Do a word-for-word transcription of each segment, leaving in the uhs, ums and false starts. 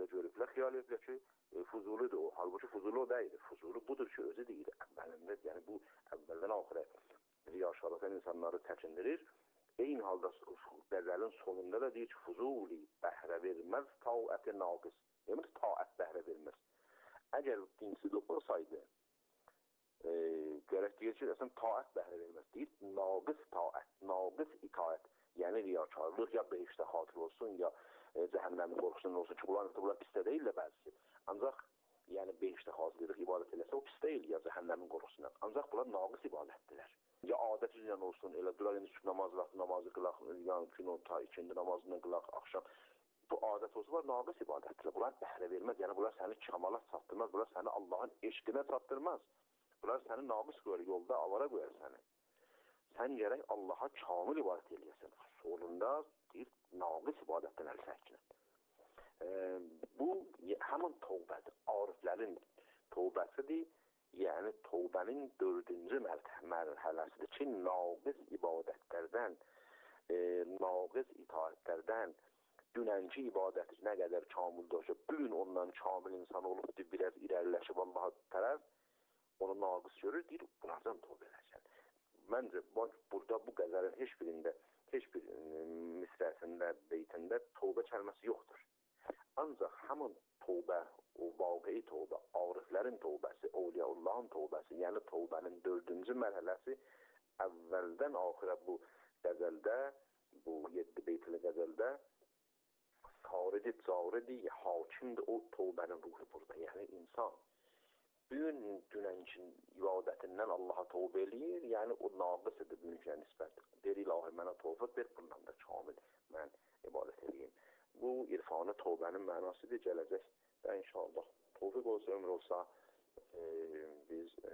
görüblər, xiyal ediblər ki, e, Fuzulidir o. Halbuki Fuzuli o deyil. Fuzuli budur ki, özü deyir. Əvvəlində, yəni bu əvvəldən axıra riyaşaratan insanları çəkindirir. Eyni halda qəzəlin sonunda da deyir ki, Fuzuli bəhrə verməz, taət-i naqis. Demir, taət bəhrə verməz. Əgər dinsizlik olsaydı, e, gərək deyir ki, əslən taət bəhrə verməz. Deyir, naqis taət, naqis itaət. Yəni riyakarlıq ya behişdə xatir olsun, ya e, cəhənnəmin qorxusundan olsun ki, bunlar, bunlar pis də deyil də bəzisi. Ancaq yəni behişdə xatirlik ibadət eləsə, o pis deyil ya cəhənnəmin qorxusundan. Ancaq bunlar naqis ibadətdirlər. Ya adət üzrə olsun, elə durar, yəni sübh namazı vaxtı namazı qılaq, yəni gün ta ikindi namazından qılaq, axşam. Bu adət olsa, bunlar naqis ibadətdirlər. Bunlar bəhrə verməz, yəni bunlar səni kamala çatdırmaz, bunlar səni Allahın eşqinə çatdırmaz. Bunlar səni naqis qoyar, yolda avara qoyar səni. Sən gərək Allaha kamil ibadət eləyəsən. Solunda deyir, naqis ibadətdən əl çəkinən. E, bu həmin tövbədir, ariflərin tövbəsidir. Yəni tövbənin dördüncü mərhələsidir ki, naqis ibadətlərdən, e, naqis itaətlərdən dünənki ibadəti nə qədər kamildir olsa, bugün ondan kamil insan olubdur, biraz irəliləşib Allaha tərəf, onu naqis görür, deyir, bunlardan tövbə eləsən. Məncə, burada bu qəzəlin heç birində, heç bir misrəsində, beytində tövbə kəlməsi yoxdur. Ancaq həmin tövbə, o vaqei tövbə, ariflərin tövbəsi, Awliyaullahın tövbəsi, yəni tövbənin dördüncü mərhələsi əvvəldən axıra bu qəzəldə, bu yeddi beytli qəzəldə saridi, caridi, hakimdir o tövbənin ruhu burada. Yəni insan bugün dünənkin ibadətindən Allaha tövbə eləyir, yəni o naqisidir bugünkə nisbət. Deyir, ilahi mənə tövbət ver, bundan da kamil mən ibadət eləyim. Bu irfanı tövbənin mənasıdır, gələcək və inşallah tövfiq olsa, ömür olsa e, biz e,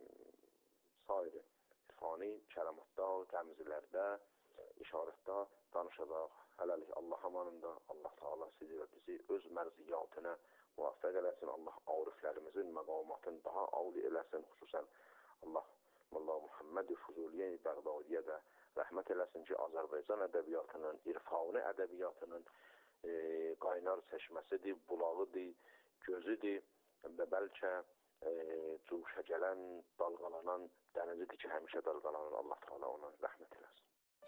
sair irfani kəramatda, təmzilərdə, işarətdə danışacaq. Hələlik Allah amanında Allah Teala sizi və bizi öz mərziyyatına muvaffəq eləsin. Allah ariflərimizin məqamatını daha avli eləsin. Xüsusən Allah Molla Muhammed Fuzuliyə Bəğdadiyə də rəhmət eləsin ki, Azərbaycan ədəbiyyatının, irfani ədəbiyyatının e, qaynar çeşməsidir, bulağıdır, gözüdür və bəlkə e, cuşa gələn, dalğalanan dənizidir ki, həmişə dalğalanan. Allah Teala ona rəhmət eləsin.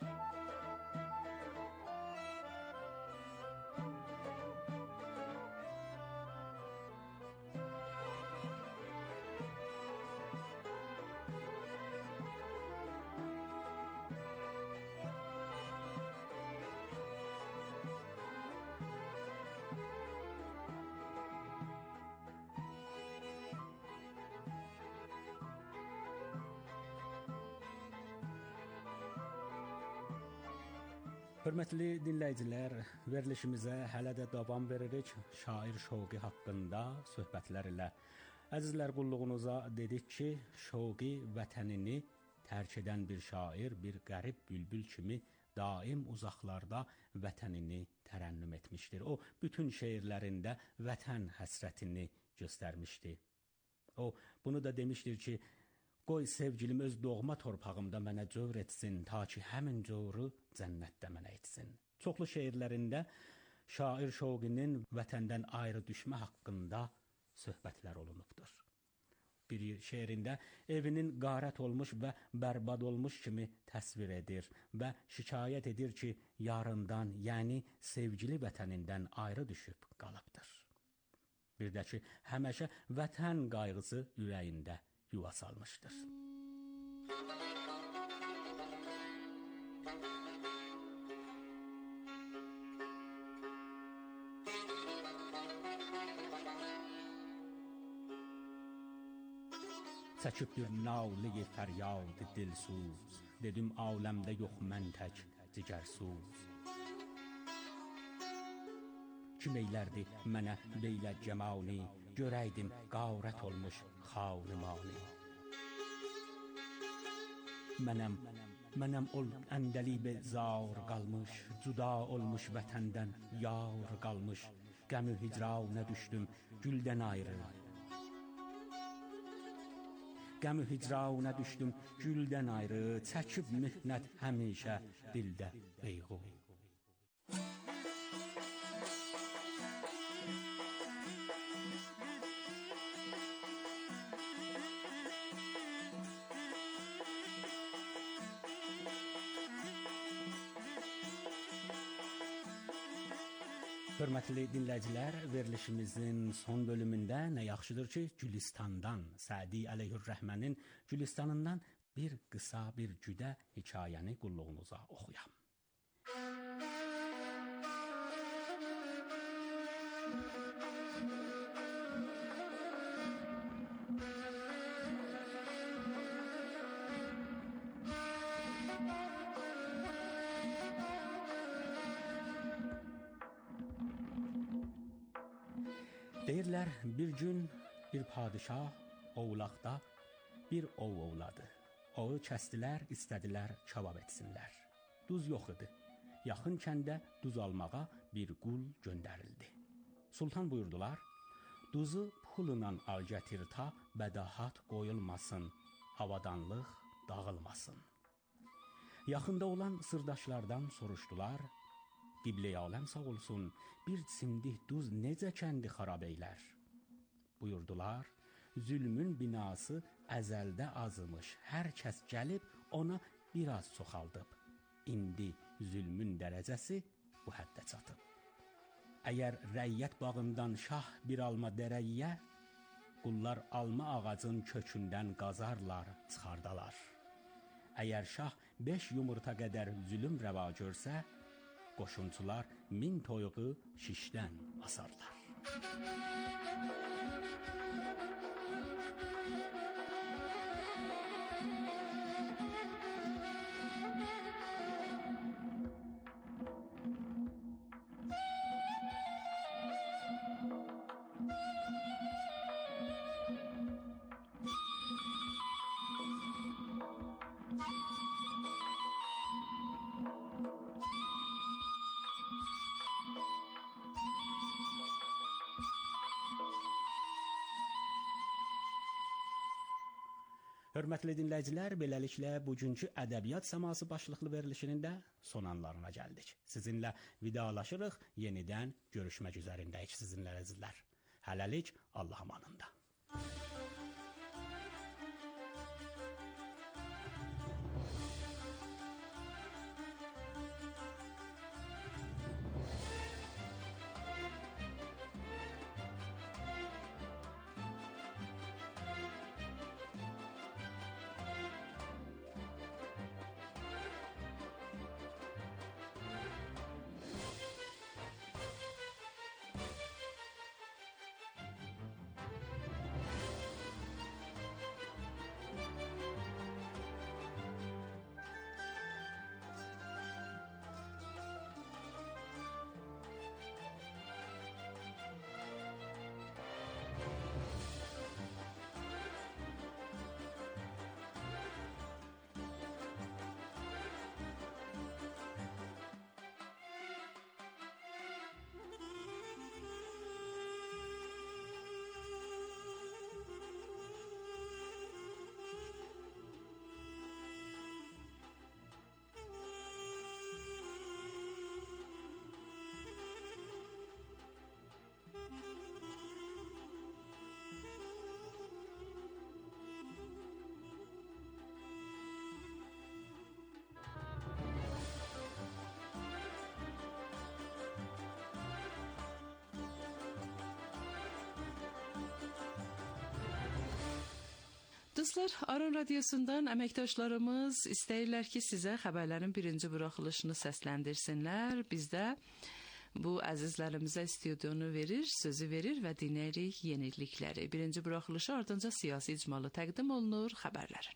Hörmətli dinləyicilər, verilişimizə hələ də davam veririk şair Şoqi haqqında söhbətlərlə. Əzizlər, qulluğunuza dedik ki, Şoqi vətənini tərk edən bir şair, bir qərib bülbül kimi daim uzaqlarda vətənini tərənnüm etmişdir. O, bütün şeirlərində vətən həsrətini göstərmişdi. O, bunu da demişdir ki, qoy sevgilim öz doğma torpağımda mənə cövr etsin, ta ki həmin cövru cənnətdə mənə etsin. Çoxlu şeirlərində şair Şoqinin vətəndən ayrı düşmə haqqında söhbətlər olunubdur. Bir şeirində evinin qarət olmuş və bərbad olmuş kimi təsvir edir və şikayət edir ki, yarından, yəni sevgili vətənindən ayrı düşüb qalıbdır. Bir də ki, həməşə vətən qayğısı ürəyində yuva salmışdır. Çəkibdir navlı fəryad dilsuz, dedim aləmdə yox mən tək cigərsuz. Kim eylərdi mənə beylə cəmali, görəydim qarət olmuş xavrimani. Mənəm, mənəm ol əndəlibə zar qalmış, cüda olmuş vətəndən yar qalmış, qəmi hicranə düşdüm güldən ayrı. Qəmi hicranə düşdüm güldən ayrı, çəkib mihnət həmişə dildə qeyğu. Hörmətli dinləyicilər, verilişimizin son bölümündə nə yaxşıdır ki, Gülüstandan, Sədi Əleyhür-Rəhmənin Gülüstanından bir qısa, bir cüdə hekayəni qulluğunuza oxuyam. Deyirlər, bir gün bir padişah oğlaqda bir ov ovladı. Ovu kəstilər, istədilər kabab etsinlər. Duz yox idi. Yaxın kəndə duz almağa bir qul göndərildi. Sultan buyurdular, duzu pulla al gətir ta bədahat qoyulmasın, avadanlıq dağılmasın. Yaxında olan sırdaşlardan soruşdular, Qiblə-i aləm sağ olsun, bir simdik duz necə kəndi xarab eylər? Buyurdular, zülmün binası əzəldə azmış, hər kəs gəlib ona biraz çoxaldıb. İndi zülmün dərəcəsi bu həddə çatıb. Əgər rəyyət bağından şah bir alma dərəyyə, qullar alma ağacın kökündən qazarlar, çıxardalar. Əgər şah beş yumurta qədər zülüm rəva görsə, qoşunçular min toyuğu şişdən asarlar. Hörmətli dinləyicilər, beləliklə bugünkü ədəbiyyat səması başlıqlı verilişinin də son anlarına gəldik. Sizinlə vidalaşırıq, yenidən görüşmək üzərindəyik sizinlə əzizlər. Hələlik Allah amanında. Dostlar, Aran Radiosundan əməkdaşlarımız istəyirlər ki, sizə xəbərlərin birinci buraxılışını səsləndirsinlər. Biz də bu əzizlərimizə studionu verir, sözü verir və dinləyirik yenilikləri. Birinci buraxılışı ardınca siyasi icmalı təqdim olunur xəbərlərin.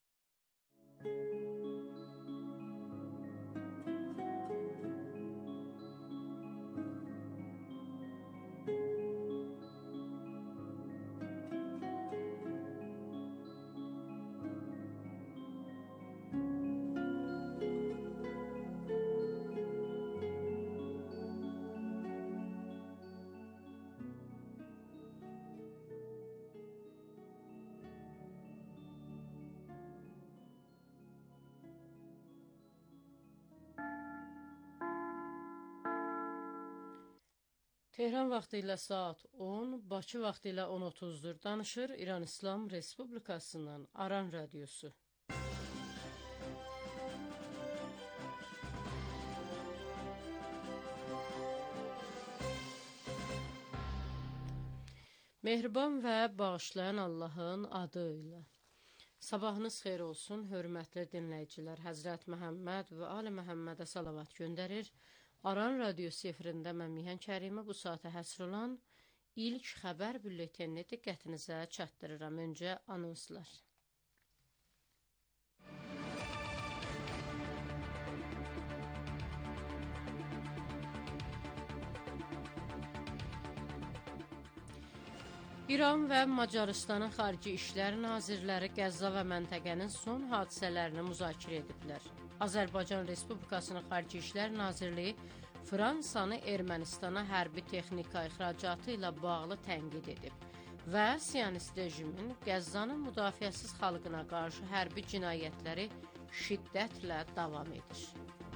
Tehran vaxtı ilə saat on, Bakı vaxtı ilə on otuzdur. Danışır İran İslam Respublikasından Aran Radiosu. Mehriban və bağışlayan Allahın adı ilə. Sabahınız xeyir olsun, hörmətli dinləyicilər. Həzrət Məhəmməd və Ali Məhəmmədə salavat göndərir. Aran radiosu efirində mən Mihan Kərimə bu saata həsr olan ilk xəbər bülletenini diqqətinizə çatdırıram. Öncə anonslar. İran və Macarıstanın Xarici İşlər Nazirləri Qəzza və məntəqənin son hadisələrini müzakirə ediblər. Azərbaycan Respublikasının Xarici İşlər Nazirliyi Fransanı Ermənistana hərbi texnika ixracatı ilə bağlı tənqid edib və Siyonist rejimin Qəzzanın müdafiəsiz xalqına qarşı hərbi cinayətləri şiddətlə davam edir.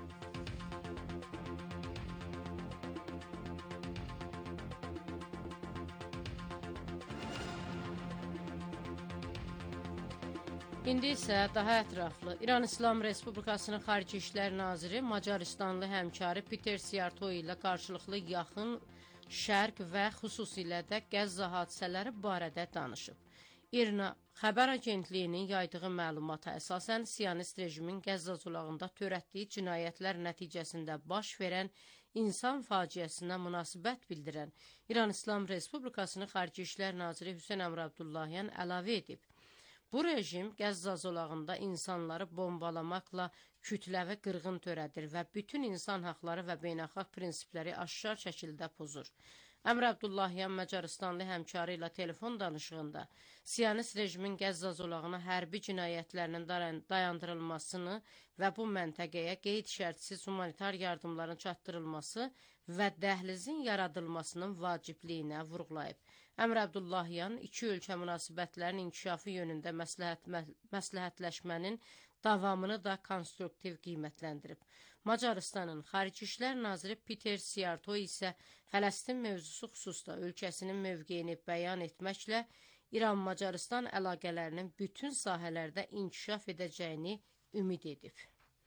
İndi isə daha ətraflı. İran İslam Respublikasının Xarici İşlər Naziri Macaristanlı həmkarı Peter Siarto ilə qarşılıqlı yaxın şərq və xüsusilə də Qəzza hadisələri barədə danışıb. İRNA xəbər agentliyinin yaydığı məlumata əsasən Siyonist rejimin Qəzza zolağında törətdiyi cinayətlər nəticəsində baş verən insan faciəsinə münasibət bildirən İran İslam Respublikasının Xarici İşlər Naziri Hüseyn Əmr Abdullahian əlavə edib. Bu rejim Qəzza zolağında insanları bombalamaqla kütləvi qırğın törədir və bütün insan haqları və beynəlxalq prinsipləri aşkar şəkildə pozur. Əmr Abdullahian Macaristanlı həmkarı ilə telefon danışığında Siyonist rejimin Qəzza zolağına hərbi cinayətlərinin dayandırılmasını və bu məntəqəyə qeyd şərtsiz humanitar yardımların çatdırılması və dəhlizin yaradılmasının vacibliyinə vurğulayıb. Əmr Abdullahian iki ölkə münasibətlərinin inkişafı yönündə məsləhət, məsləhətləşmənin davamını da konstruktiv qiymətləndirib. Macarıstanın Xarici İşlər Naziri Peter Siarto isə Fələstin mövzusu xüsusda ölkəsinin mövqeyini bəyan etməklə İran-Macarıstan əlaqələrinin bütün sahələrdə inkişaf edəcəyini ümid edib.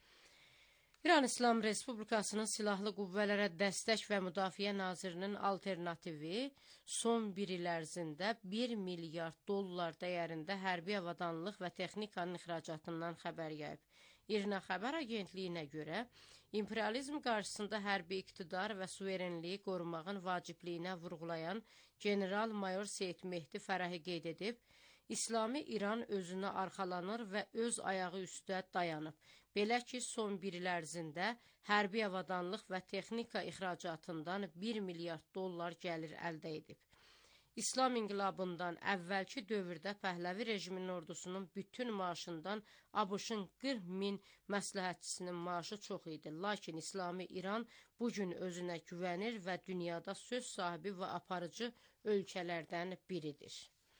İran İslam Respublikasının Silahlı Qüvvələrə Dəstək və Müdafiə Nazirinin alternativi son bir il ərzində bir milyard dollar dəyərində hərbi avadanlıq və texnikanın ixracatından xəbər yayıb. İRNA xəbər agentliyinə görə, imperializm qarşısında hərbi iqtidar və suverenliyi qorumağın vacibliyinə vurğulayan general-mayor Seyid Mehdi Fərəhi qeyd edib, İslami İran özünə arxalanır və öz ayağı üstə dayanıb. Belə ki, son bir il ərzində hərbi avadanlıq və texnika ixracatından bir milyard dollar gəlir əldə edib. İslam inqilabından əvvəlki dövrdə Pəhləvi rejiminin ordusunun bütün maaşından ABŞ-ın qırx min məsləhətçisinin maaşı çox idi. Lakin İslami İran bugün özünə güvənir və dünyada söz sahibi və aparıcı ölkələrdən biridir.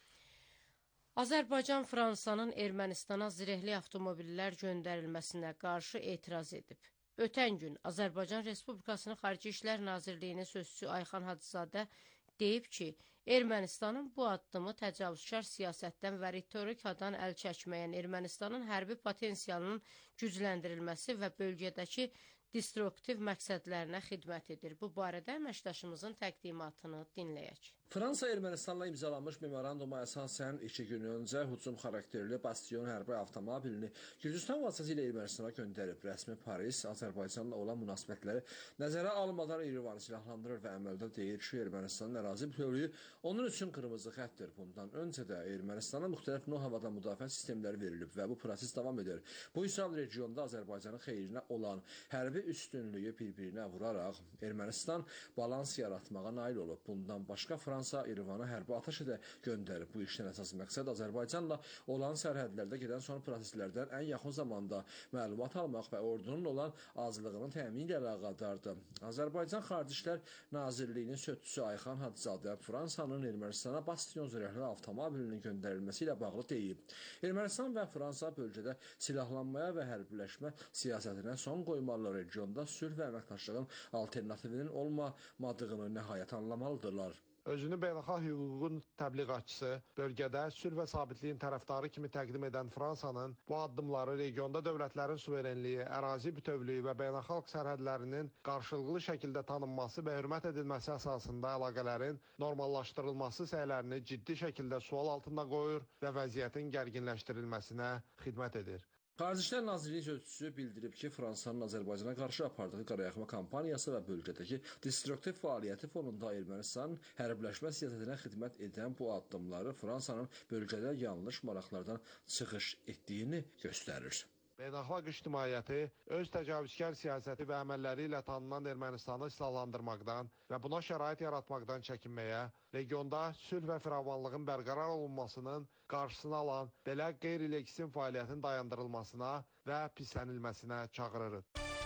Azərbaycan Fransanın Ermənistana zirehli avtomobillər göndərilməsinə qarşı etiraz edib. Ötən gün Azərbaycan Respublikasının Xarici İşlər Nazirliyinin sözçüsü Ayxan Hacızadə deyib ki, Ermənistanın bu addımı təcavüzkar siyasətdən və ritorikadan əl çəkməyən Ermənistanın hərbi potensialının gücləndirilməsi və bölgədəki destruktiv məqsədlərinə xidmət edir. Bu barədə əməkdaşımızın təqdimatını dinləyək. Fransa Ermənistanla imzalanmış memoranduma əsasən iki gün öncə hücum xarakterli Bastion hərbi avtomobilini Gürcüstan vasitəsilə Ermənistana göndərib. Rəsmi Paris Azərbaycanla olan münasibətləri nəzərə almadan İrəvanı silahlandırır və əməldə deyir ki, Ermənistanın ərazi bütövlüyü onun üçün qırmızı xəttdir. Bundan öncə də Ermənistana müxtəlif növ havada müdafiə sistemləri verilib və bu proses davam edir. Bu isə regionda Azərbaycanın xeyrinə olan hərbi üstünlüyü bir-birinə vuraraq Ermənistan balans yaratmağa nail olub. Bundan başqa Fransa Fransa İrəvana hərbi atəş edə göndərib. Bu işdən əsas məqsəd Azərbaycanla olan sərhədlərdə gedən son proseslərdən ən yaxın zamanda məlumat almaq və ordunun olan azlığının təmini ilə əlaqədardır. Azərbaycan Xarici İşlər Nazirliyinin sözçüsü Ayxan Hacızadə Fransanın Ermənistana Bastion zirehli avtomobilinin göndərilməsi ilə bağlı deyib. Ermənistan və Fransa bölgədə silahlanmaya və hərbiləşmə siyasətinə son qoymalı, regionda sülh və əməkdaşlığın alternativinin olmadığını nəhayət anlamalıdırlar. Özünü beynəlxalq hüququn təbliğatçısı, bölgədə sülh və sabitliyin tərəfdarı kimi təqdim edən Fransanın bu addımları regionda dövlətlərin suverenliyi, ərazi bütövlüyü və beynəlxalq sərhədlərinin qarşılıqlı şəkildə tanınması və hörmət edilməsi əsasında əlaqələrin normallaşdırılması səylərini ciddi şəkildə sual altında qoyur və vəziyyətin gərginləşdirilməsinə xidmət edir. Xarici İşlər Nazirliyi sözçüsü bildirib ki, Fransanın Azərbaycana qarşı apardığı qarayaxma kampaniyası və bölgədəki destruktiv fəaliyyəti fonunda Ermənistan hərbiləşmə siyasətinə xidmət edən bu addımları Fransanın bölgədə yanlış maraqlardan çıxış etdiyini göstərir. Beynəlxalq ictimaiyyəti öz təcavüzkar siyasəti və əməlləri ilə tanınan Ermənistanı silahlandırmaqdan və buna şərait yaratmaqdan çəkinməyə, regionda sülh və firavanlığın bərqərar olunmasının qarşısını alan belə qeyri-legitim fəaliyyətin dayandırılmasına və pislənilməsinə çağırırıq.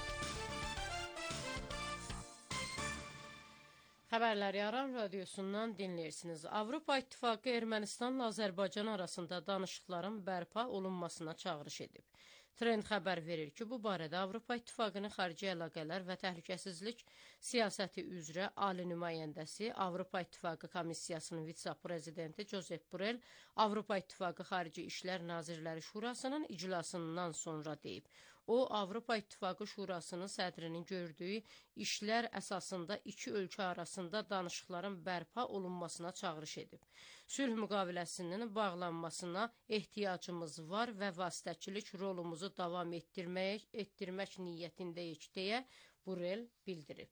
Xəbərləri Aran radiosundan dinləyirsiniz. Avropa İttifaqı Ermənistanla Azərbaycan arasında danışıqların bərpa olunmasına çağırış edib. Trend xəbər verir ki, bu barədə Avropa İttifaqının xarici əlaqələr və təhlükəsizlik siyasəti üzrə ali nümayəndəsi, Avropa İttifaqı Komissiyasının vitse-prezidenti Josep Borrell Avropa İttifaqı Xarici İşlər Nazirləri Şurasının iclasından sonra deyib. O, Avropa İttifaqı Şurasının sədrinin gördüyü işlər əsasında iki ölkə arasında danışıqların bərpa olunmasına çağırış edib. Sülh müqaviləsinin bağlanmasına ehtiyacımız var və vasitəçilik rolumuzu davam etdirmək, etdirmək niyyətindəyik, deyə Borrell bildirib.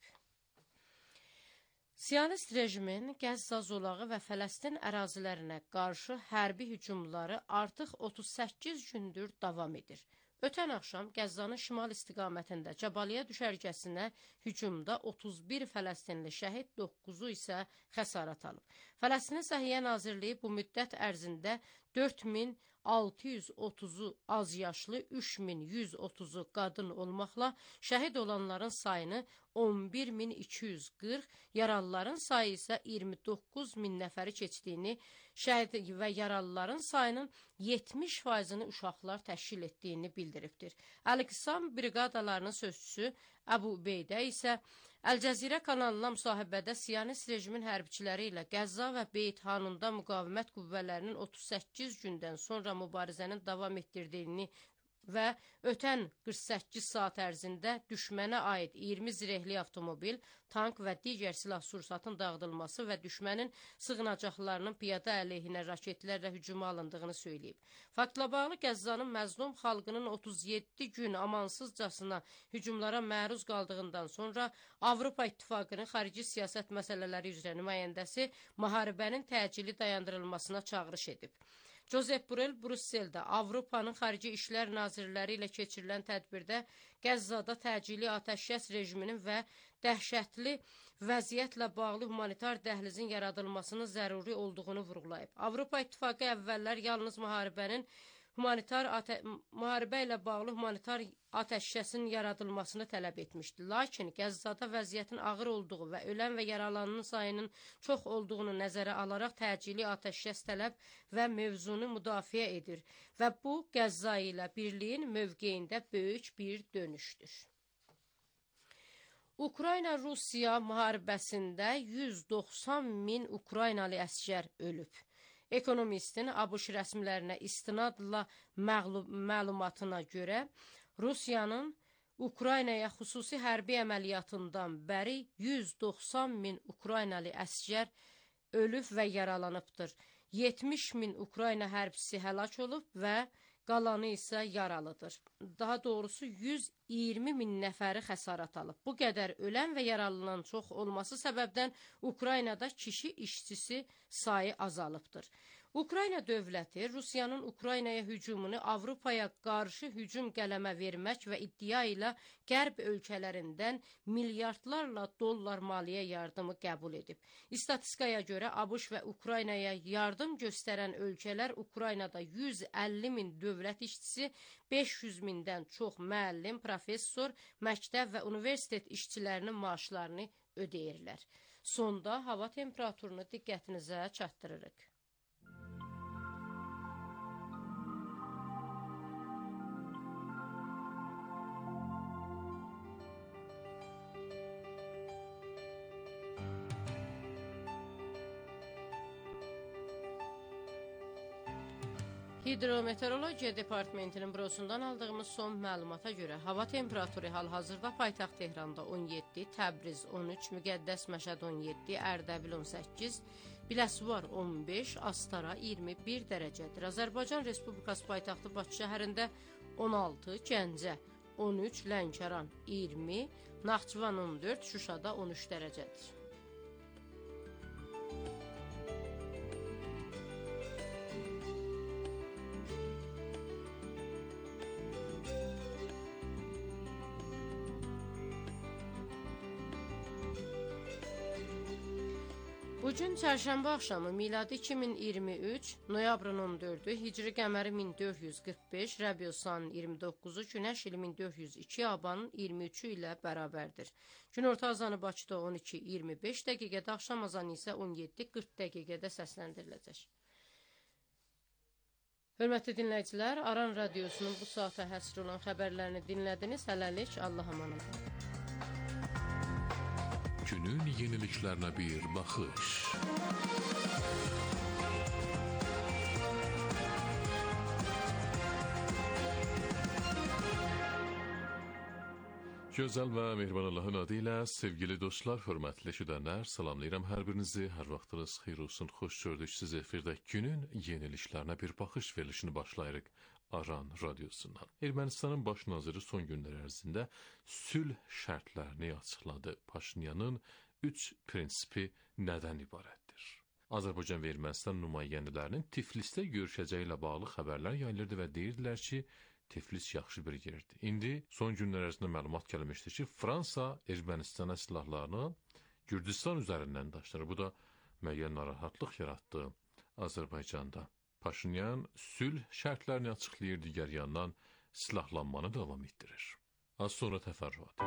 Siyonist rejimin Qəzza zolağı və Fələstin ərazilərinə qarşı hərbi hücumları artıq otuz səkkiz gündür davam edir. Ötən axşam Qəzzanın şimal istiqamətində Cəbaliyyə düşərgəsinə hücumda otuz bir Fələstinli şəhid, doqquzu isə xəsarət alıb. Fələstin Səhiyyə Nazirliyi bu müddət ərzində dörd min altı yüz otuzu az yaşlı, üç min yüz otuzu qadın olmaqla şəhid olanların sayını on bir min iki yüz qırx, yaralıların sayı isə iyirmi doqquz min nəfəri keçdiyini, şəhid və yaralıların sayının yetmiş faizini uşaqlar təşkil etdiyini bildiribdir. Əl-Qissam briqadalarının sözçüsü Əbu Beydə isə Əl-Cəzirə kanalına müsahibədə Siyonist rejimin hərbiçiləri ilə Qəzza və Beyt-Hanunda müqavimət qüvvələrinin otuz səkkiz gündən sonra mübarizənin davam etdirdiyini və ötən qırx səkkiz saat ərzində düşmənə aid iyirmi zirehli avtomobil, tank və digər silah-sursatın dağıdılması və düşmənin sığınacaqlarının piyada əleyhinə raketlərlə hücuma alındığını söyləyib. Faktla bağlı Qəzzanın məzlum xalqının otuz yeddi gün amansızcasına hücumlara məruz qaldığından sonra Avropa İttifaqının xarici siyasət məsələləri üzrə nümayəndəsi müharibənin təcili dayandırılmasına çağırış edib. Josep Borrell Brüsseldə Avropanın xarici işlər nazirləri ilə keçirilən tədbirdə Qəzzada təcili atəşkəs rejiminin və dəhşətli vəziyyətlə bağlı humanitar dəhlizin yaradılmasının zəruri olduğunu vurğulayıb. Avropa İttifaqı əvvəllər yalnız müharibənin humanitar müharibə ilə bağlı humanitar atəşkəsin yaradılmasını tələb etmişdi. Lakin Qəzzada vəziyyətin ağır olduğu və ölən və yaralananın sayının çox olduğunu nəzərə alaraq təcili atəşkəs tələb və mövzunu müdafiə edir və bu Qəzza ilə birliyin mövqeyində böyük bir dönüşdür. Ukrayna-Rusiya müharibəsində yüz doxsan min Ukraynalı əsgər ölüb. Ekonomistin ABŞ rəsmilərinə istinadla məlumatına görə Rusiyanın Ukraynaya xüsusi hərbi əməliyyatından bəri yüz doxsan min Ukraynalı əsgər ölüb və yaralanıbdır. yetmiş min Ukrayna hərbçisi həlak olub və qalanı isə yaralıdır. Daha doğrusu yüz iyirmi min nəfəri xəsarət alıb. Bu qədər ölən və yaralanan çox olması səbəbdən Ukraynada kişi işçisi sayı azalıbdır. Ukrayna dövləti Rusiyanın Ukraynaya hücumunu Avropaya qarşı hücum qələmə vermək və iddia ilə qərb ölkələrindən milyardlarla dollar maliyyə yardımı qəbul edib. İstatistikaya görə ABŞ və Ukraynaya yardım göstərən ölkələr Ukraynada yüz əlli min dövlət işçisi, beş yüz mindən çox müəllim, professor, məktəb və universitet işçilərinin maaşlarını ödəyirlər. Sonda hava temperaturunu diqqətinizə çatdırırıq. Hidrometeorologiya Departamentinin bürosundan aldığımız son məlumata görə hava temperaturu hal-hazırda paytaxt Tehranda on yeddi, Təbriz on üç, Müqəddəs Məşəd on yeddi, Ərdəbil on səkkiz, Biləsuvar on beş, Astara iyirmi bir dərəcədir. Azərbaycan Respublikası paytaxtı Bakı şəhərində on altı, Gəncə on üç, Lənkəran iyirmi, Naxçıvan on dörd, Şuşada on üç dərəcədir. Bugün çərşənbə axşamı miladi iki min iyirmi üç, noyabrın on dördü, hicri qəməri min dörd yüz qırx beş, Rəbiyosan iyirmi doqquzu, Günəş ili min dörd yüz iki, Abanın iyirmi üçü ilə bərabərdir. Günorta azanı Bakıda on iki iyirmi beş dəqiqədə, axşam azanı isə on yeddi qırx dəqiqədə səsləndiriləcək. Hörmətli dinləyicilər, Aran Radiosunun bu saata həsr olan xəbərlərini dinlədiniz. Hələlik, Allah amanın. Günün yeniliklerine bir bakış. Gözəl və mehriban Allahın adı ilə sevgili dostlar, hörmətli eşidənlər, salamlayıram hər birinizi. Hər vaxtınız xeyir olsun, xoş gördük sizi efirdə günün yeniliklərinə bir baxış verilişini başlayırıq Aran Radiosundan. Ermənistanın baş naziri son günlər ərzində sülh şərtlərini açıqladı. Paşinyanın üç prinsipi nədən ibarətdir? Azərbaycan və Ermənistan nümayəndələrinin Tiflisdə görüşəcəyi ilə bağlı xəbərlər yayılırdı və deyirdilər ki, Tiflis yaxşı bir yerdir. İndi son günlər ərzində məlumat gəlmişdir ki, Fransa Ermənistana silahlarını Gürcistan üzərindən daşınır. Bu da müəyyən narahatlıq yaratdı Azərbaycanda. Paşinyan sülh şərtlərini açıqlayır, digər yandan silahlanmanı davam etdirir. Az sonra təfərrüat.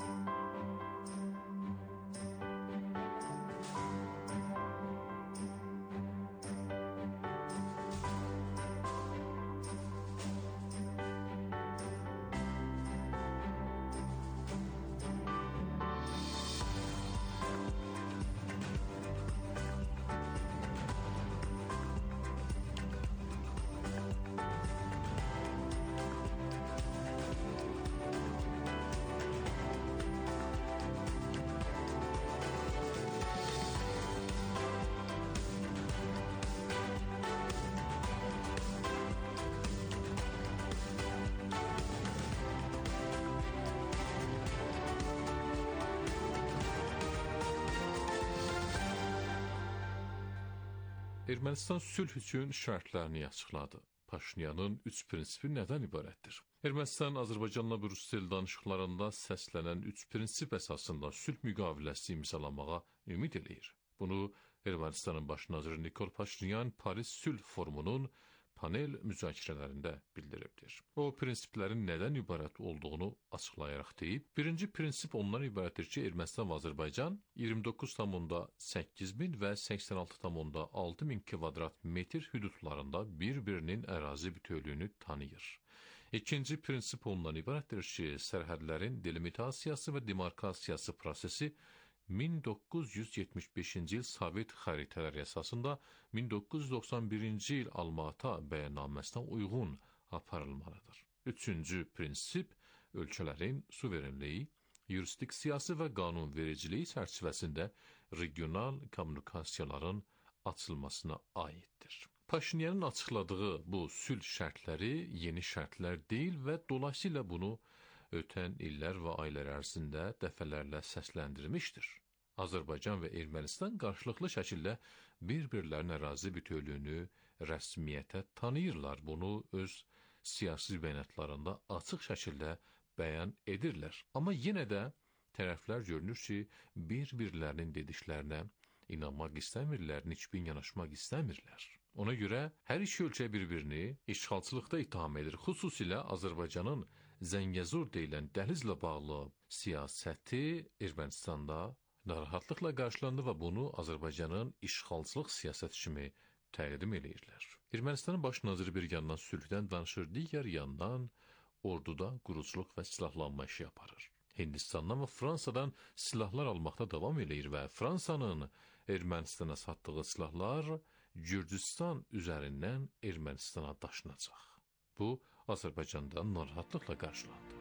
Ermənistan sülh üçün şərtlərini açıqladı. Paşinyanın üç prinsipi nədən ibarətdir? Ermənistan Azərbaycanla Brüssel danışıqlarında səslənən üç prinsip əsasında sülh müqaviləsi imzalamağa ümid eləyir. Bunu Ermənistanın baş naziri Nikol Paşinyan Paris Sülh Forumunun panel müzakirələrində bildiribdir. O, prinsiplərin nədən ibarət olduğunu açıqlayaraq deyib, birinci prinsip ondan ibarətdir ki, Ermənistan və Azərbaycan iyirmi doqquz tam səkkiz min və səksən altı tam altı min kvadrat metr hüdudlarında bir-birinin ərazi bütövlüyünü tanıyır. İkinci prinsip ondan ibarətdir ki, sərhədlərin delimitasiyası və demarkasiyası prosesi min doqquz yüz yetmiş beşinci il Sovet xəritələri əsasında min doqquz yüz doxsan birinci il Alma-Ata bəyannaməsinə uyğun aparılmalıdır. Üçüncü prinsip, ölkələrin suverenliyi, yurisdiksiyası və qanunvericiliyi çərçivəsində regional kommunikasiyaların açılmasına aiddir. Paşinyanın açıqladığı bu sülh şərtləri yeni şərtlər deyil və dolayısıyla bunu ötən illər və aylar ərzində dəfələrlə səsləndirmişdir. Azərbaycan və Ermənistan qarşılıqlı şəkildə bir-birlərinin ərazi bütövlüyünü rəsmiyyətə tanıyırlar. Bunu öz siyasi bəyanatlarında açıq şəkildə bəyan edirlər. Amma yenə də tərəflər görünür ki, bir-birlərinin dediklərinə inanmaq istəmirlər, nikbin yanaşmaq istəmirlər. Ona görə hər iki ölkə bir-birini işğalçılıqda ittiham edir. Xüsusilə Azərbaycanın Zəngəzur deyilən dəhlizlə bağlı siyasəti Ermənistanda narahatlıqla qarşılandı və bunu Azərbaycanın işğalçılıq siyasəti kimi təqdim eləyirlər. Ermənistanın baş naziri bir yandan sülhdən danışır, digər yandan orduda quruculuq və silahlanma işi aparır. Hindistandan və Fransadan silahlar almaqda davam eləyir və Fransanın Ermənistana satdığı silahlar Gürcüstan üzərindən Ermənistana daşınacaq. Bu, Azərbaycanda narahatlıqla qarşılandı.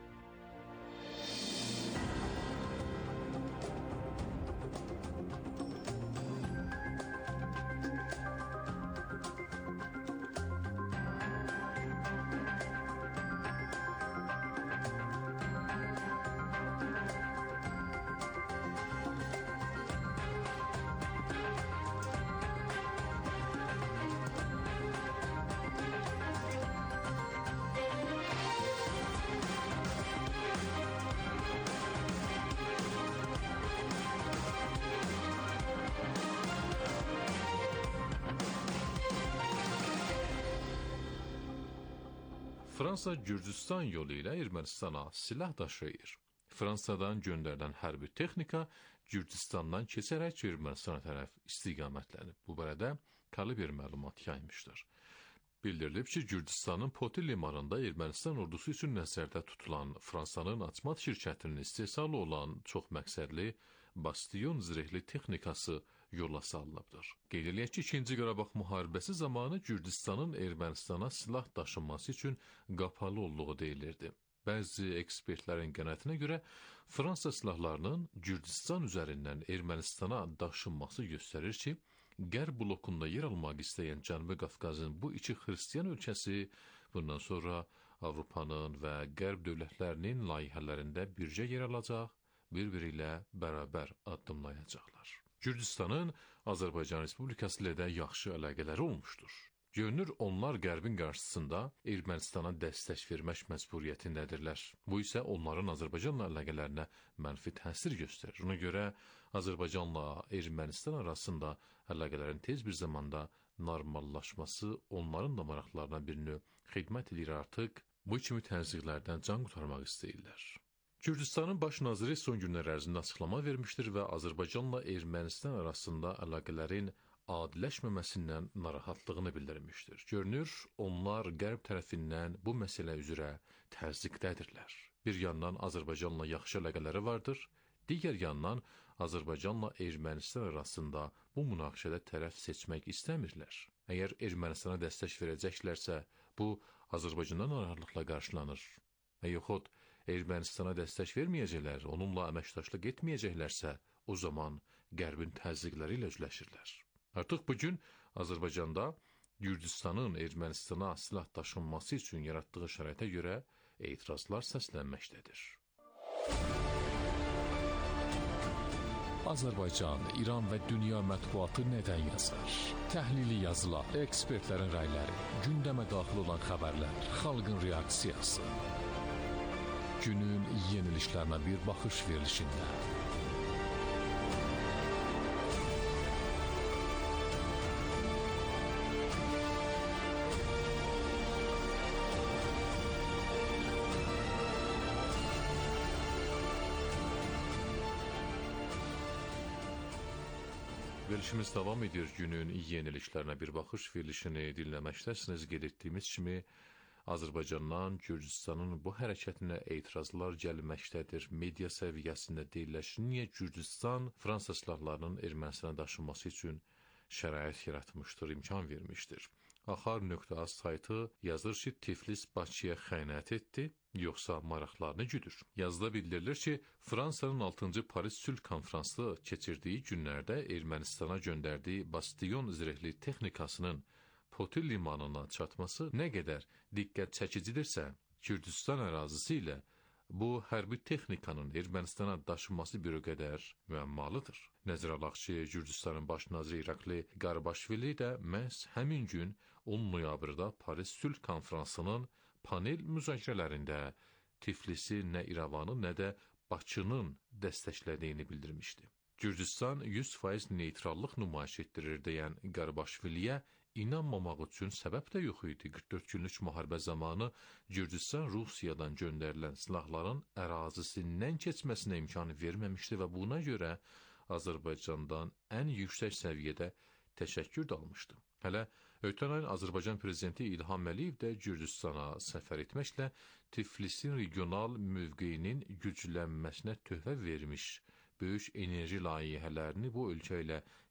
Fransa Gürcüstan yolu ilə Ermənistana silah daşıyır. Fransadan göndərilən hərbi texnika Gürcüstandan keçərək Ermənistana tərəf istiqamətlənib. Bu barədə Kaliber məlumat yaymışdır. Bildirilib ki, Gürcüstanın Poti limanında Ermənistan ordusu üçün nəzərdə tutulan Fransanın Açmat şirkətinin istehsalı olan çox məqsədli Bastion zirehli texnikası yola salınıbdır. Qeyd eləyək ki, İkinci Qarabağ müharibəsi zamanı Gürcüstanın Ermənistana silah daşınması üçün qapalı olduğu deyilirdi. Bəzi ekspertlərin qənaətinə görə Fransa silahlarının Gürcüstan üzərindən Ermənistana daşınması göstərir ki, Qərb blokunda yer almaq istəyən Cənubi Qafqazın bu iki xristian ölkəsi bundan sonra Avropanın və Qərb dövlətlərinin layihələrində bircə yer alacaq, bir-biri ilə bərabər addımlayacaqlar. Gürcüstanın Azərbaycan Respublikası ilə də yaxşı əlaqələri olmuşdur. Görünür, onlar Qərbin qarşısında Ermənistana dəstək vermək məcburiyyətindədirlər. Bu isə onların Azərbaycanla əlaqələrinə mənfi təsir göstərir. Ona görə Azərbaycanla Ermənistan arasında əlaqələrin tez bir zamanda normallaşması onların da maraqlarına bir növ xidmət edir artıq. Bu kimi təzyiqlərdən can qurtarmaq istəyirlər. Gürcüstanın baş naziri son günlər ərzində açıqlama vermişdir və Azərbaycanla Ermənistan arasında əlaqələrin adiləşməməsindən narahatlığını bildirmişdir. Görünür, onlar Qərb tərəfindən bu məsələ üzrə təzyiqdədirlər. Bir yandan Azərbaycanla yaxşı əlaqələri vardır, digər yandan Azərbaycanla Ermənistan arasında bu münaqişədə tərəf seçmək istəmirlər. Əgər Ermənistana dəstək verəcəklərsə, bu Azərbaycandan narahatlıqla qarşılanır. Və yaxud Ermənistana dəstək verməyəcəklər, onunla əməkdaşlıq etməyəcəklərsə, o zaman Qərbin təzyiqləri ilə üzləşirlər. Artıq bugün Azərbaycanda Gürcüstanın Ermənistana silah daşınması üçün yaratdığı şəraitə görə etirazlar səslənməkdədir. Azərbaycan, İran və dünya mətbuatı nədən yazır? Təhlili yazılar, ekspertlərin rəyləri, gündəmə daxil olan xəbərlər, xalqın reaksiyası. Günün yenilişlərinə bir baxış verilişində. Verilişimiz davam edir. Günün yenilişlərinə bir baxış verilişini dinləməkdəsiniz. Qeyd etdiyimiz kimi, Azərbaycandan Gürcüstanın bu hərəkətinə etirazlar gəlməkdədir. Media səviyyəsində deyirlər ki, niyə Gürcüstan Fransa silahlarının Ermənistana daşınması üçün şərait yaratmışdır, imkan vermişdir. Axar.az saytı yazır ki, Tiflis Bakıya xəyanət etdi, yoxsa maraqlarını güdür. Yazıda bildirilir ki, Fransanın altıncı Paris Sülh Konfransı keçirdiyi günlərdə Ermənistana göndərdiyi Bastion zirehli texnikasının Poti limanına çatması nə qədər diqqət çəkicidirsə, Gürcüstan ərazisi ilə bu hərbi texnikanın Ermənistana daşınması bir o qədər müəmmalıdır. Nəzərə alaq ki, Gürcüstanın baş naziri İrakli Qarabaşvili də məhz həmin gün on noyabrda Paris Sülh Konfransının panel müzakirələrində Tiflisi nə İrəvanı, nə də Bakının dəstəklədiyini bildirmişdi. Gürcüstan yüz faiz neytrallıq nümayiş etdirir deyən Qarabaşviliyə İnanmamaq üçün səbəb də yox idi. qırx dörd günlük müharibə zamanı Gürcüstan Rusiyadan göndərilən silahların ərazisindən keçməsinə imkan verməmişdi və buna görə Azərbaycandan ən yüksək səviyyədə təşəkkür də almışdı. Hələ ötən ayın Azərbaycan prezidenti İlham Əliyev də Gürcüstana səfər etməklə Tiflisin regional mövqeyinin güclənməsinə töhfə vermiş, böyük enerji layihələrini bu ölkə ilə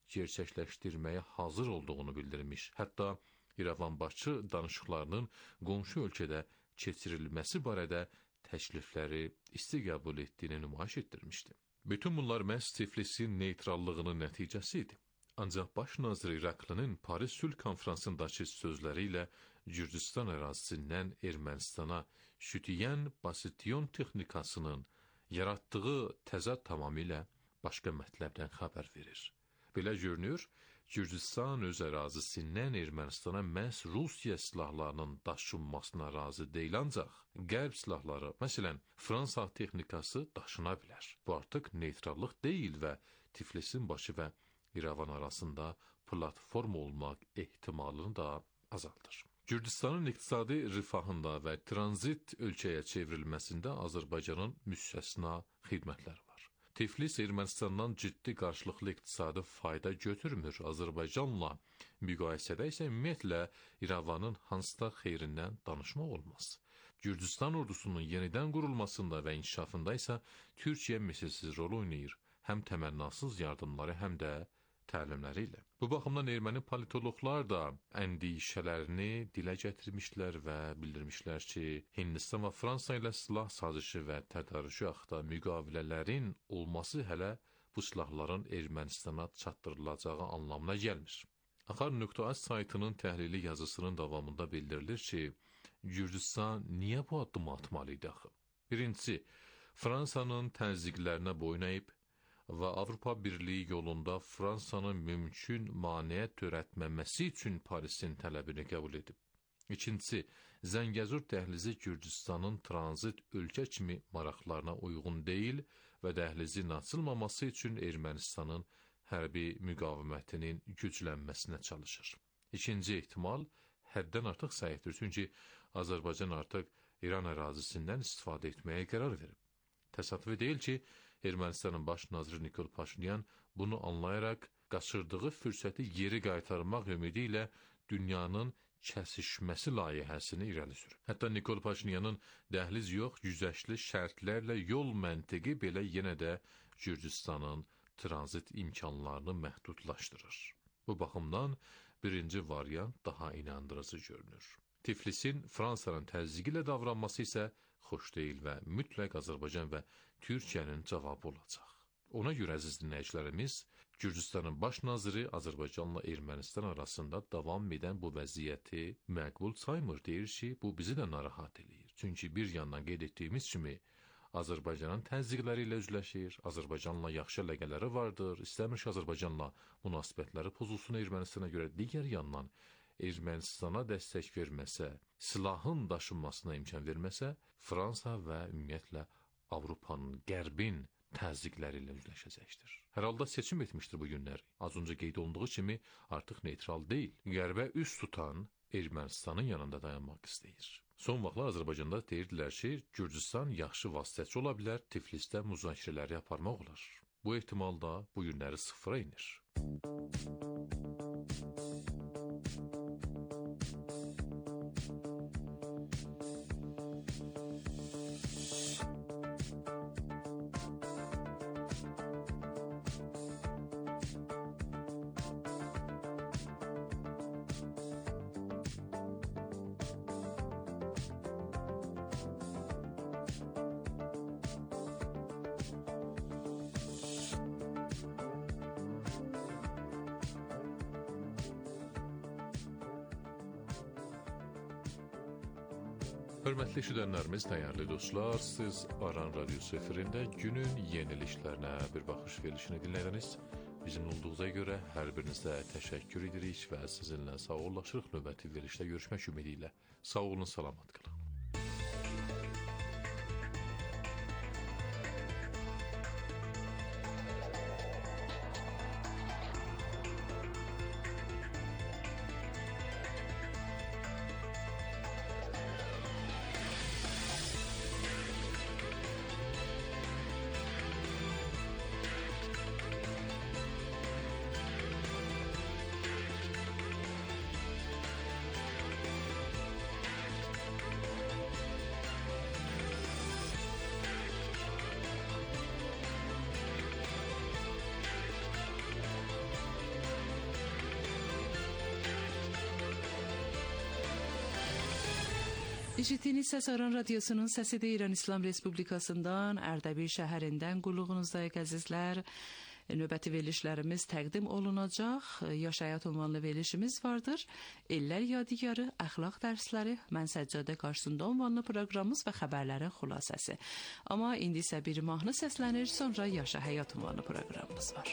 gerçəkləşdirməyə hazır olduğunu bildirmiş. Hətta İrəvan-Bakı danışıqlarının qonşu ölkədə keçirilməsi barədə təklifləri isti qəbul etdiyini nümayiş etdirmişdi. Bütün bunlar məhz Tiflisin neytrallığının nəticəsi idi. Ancaq baş nazir İraklının Paris Sülh konfransındakı sözləri ilə Gürcüstan ərazisindən Ermənistana şütiyən basityon texnikasının yaratdığı təzad tamamilə başqa mətləbdən xəbər verir. Belə görünür, Gürcüstan öz ərazisindən Ermənistana məhz Rusiya silahlarının daşınmasına razı deyil, ancaq qərb silahları, məsələn, Fransa texnikası daşına bilər. Bu artıq neytrallıq deyil və Tiflisin başı və İrəvan arasında platform olmaq ehtimalını da azaldır. Gürcüstanın iqtisadi rifahında və tranzit ölkəyə çevrilməsində Azərbaycanın müstəsna xidmətləri var. Tiflis Ermənistandan ciddi qarşılıqlı iqtisadi fayda götürmür. Azərbaycanla müqayisədə isə ümumiyyətlə İrəvanın hansısa xeyrindən danışmaq olmaz. Gürcüstan ordusunun yenidən qurulmasında və inkişafında isə Türkiyə misilsiz rol oynayır, həm təmənnasız yardımları, həm də təlimləri ilə. Bu baxımdan erməni politoloqlar da əndişələrini dilə gətirmişlər və bildirmişlər ki, Hindistan və Fransa ilə silah sazişi və tədarüşü haqda müqavilələrin olması hələ bu silahların Ermənistana çatdırılacağı anlamına gəlmir. Axar.az saytının təhlili yazısının davamında bildirilir ki, Gürcüstan niyə bu addımı atmalı idi axı? Birincisi, Fransanın təzyiqlərinə boyun əyib və Avropa Birliyi yolunda Fransanın mümkün maneə törətməməsi üçün Parisin tələbini qəbul edib. İkincisi, Zəngəzur dəhlizi Gürcüstanın tranzit ölkə kimi maraqlarına uyğun deyil və dəhlizin açılmaması üçün Ermənistanın hərbi müqavimətinin güclənməsinə çalışır. İkinci ehtimal həddən artıq səhifdir, çünki Azərbaycan artıq İran ərazisindən istifadə etməyə qərar verib. Təsadüfi deyil ki, Ermənistanın baş naziri Nikol Paşinyan bunu anlayaraq qaçırdığı fürsəti geri qaytarmaq ümidi ilə dünyanın kəsişməsi layihəsini irəli sürüb. Hətta Nikol Paşinyanın dəhliz yox, güzəştli şərtlərlə yol məntiqi belə yenə də Gürcüstanın tranzit imkanlarını məhdudlaşdırır. Bu baxımdan birinci variant daha inandırıcı görünür. Tiflisin Fransanın təzyiqi ilə davranması isə xoş deyil və mütləq Azərbaycan və Türkiyənin cavabı olacaq. Ona görə əziz dinləyicilərimiz, Gürcüstanın baş naziri Azərbaycanla Ermənistan arasında davam edən bu vəziyyəti məqbul saymır, deyir ki, bu bizi də narahat eləyir. Çünki bir yandan qeyd etdiyimiz kimi, Azərbaycanın təzyiqləri ilə üzləşir, Azərbaycanla yaxşı əlaqələri vardır, istəmir ki, Azərbaycanla münasibətləri pozulsun Ermənistana görə. Digər yandan, Ermənistana dəstək verməsə, silahın daşınmasına imkan verməsə, Fransa və ümumiyyətlə Avropanın, Qərbin təzyiqləri ilə üzləşəcəkdir. Hər halda seçim etmişdir bu günləri. Az öncə qeyd olunduğu kimi artıq neytral deyil. Qərbə üz tutan Ermənistanın yanında dayanmaq istəyir. Son vaxtlar Azərbaycanda deyirdilər ki, Gürcüstan yaxşı vasitəçi ola bilər, Tiflisdə müzakirələri aparmaq olar. Bu ehtimal da bu günləri sıfıra inir. Hörmətli eşidənlərimiz, dəyərli dostlar, siz Aran Radiosu efirində günün yeniliklərinə bir baxış verilişini dinlədiniz. Bizimlə olduğunuza görə hər birinizə təşəkkür edirik və sizinlə sağollaşırıq. Növbəti verilişdə görüşmək ümidi ilə. Sağ olun, salamat qalın. İşitdiyiniz səs Aran Radiosunun səsidir. İran İslam Respublikasından Ərdəbil şəhərindən qulluğunuzdayıq əzizlər. Növbəti verilişlərimiz təqdim olunacaq. Yaş həyat ünvanlı verilişimiz vardır. Ellər yadigarı, əxlaq dərsləri, Mən Səccadə qarşısında ünvanlı proqramımız və xəbərlərin xülasəsi. Amma indi isə bir mahnı səslənir, sonra Yaş həyat ünvanlı proqramımız var.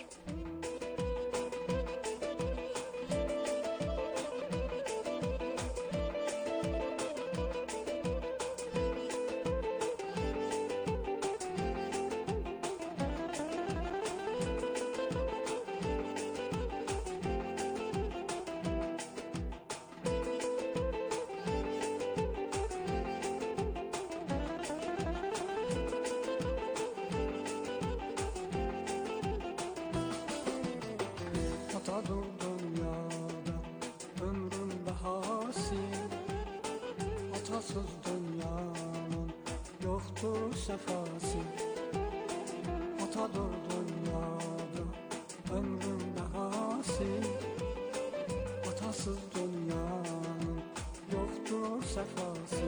Atadır dünyada ömrün bahası, atasız dünyanın yoktur sefası. Atadır dünyada ömrün bahası, atasız dünyanın yoktur sefası.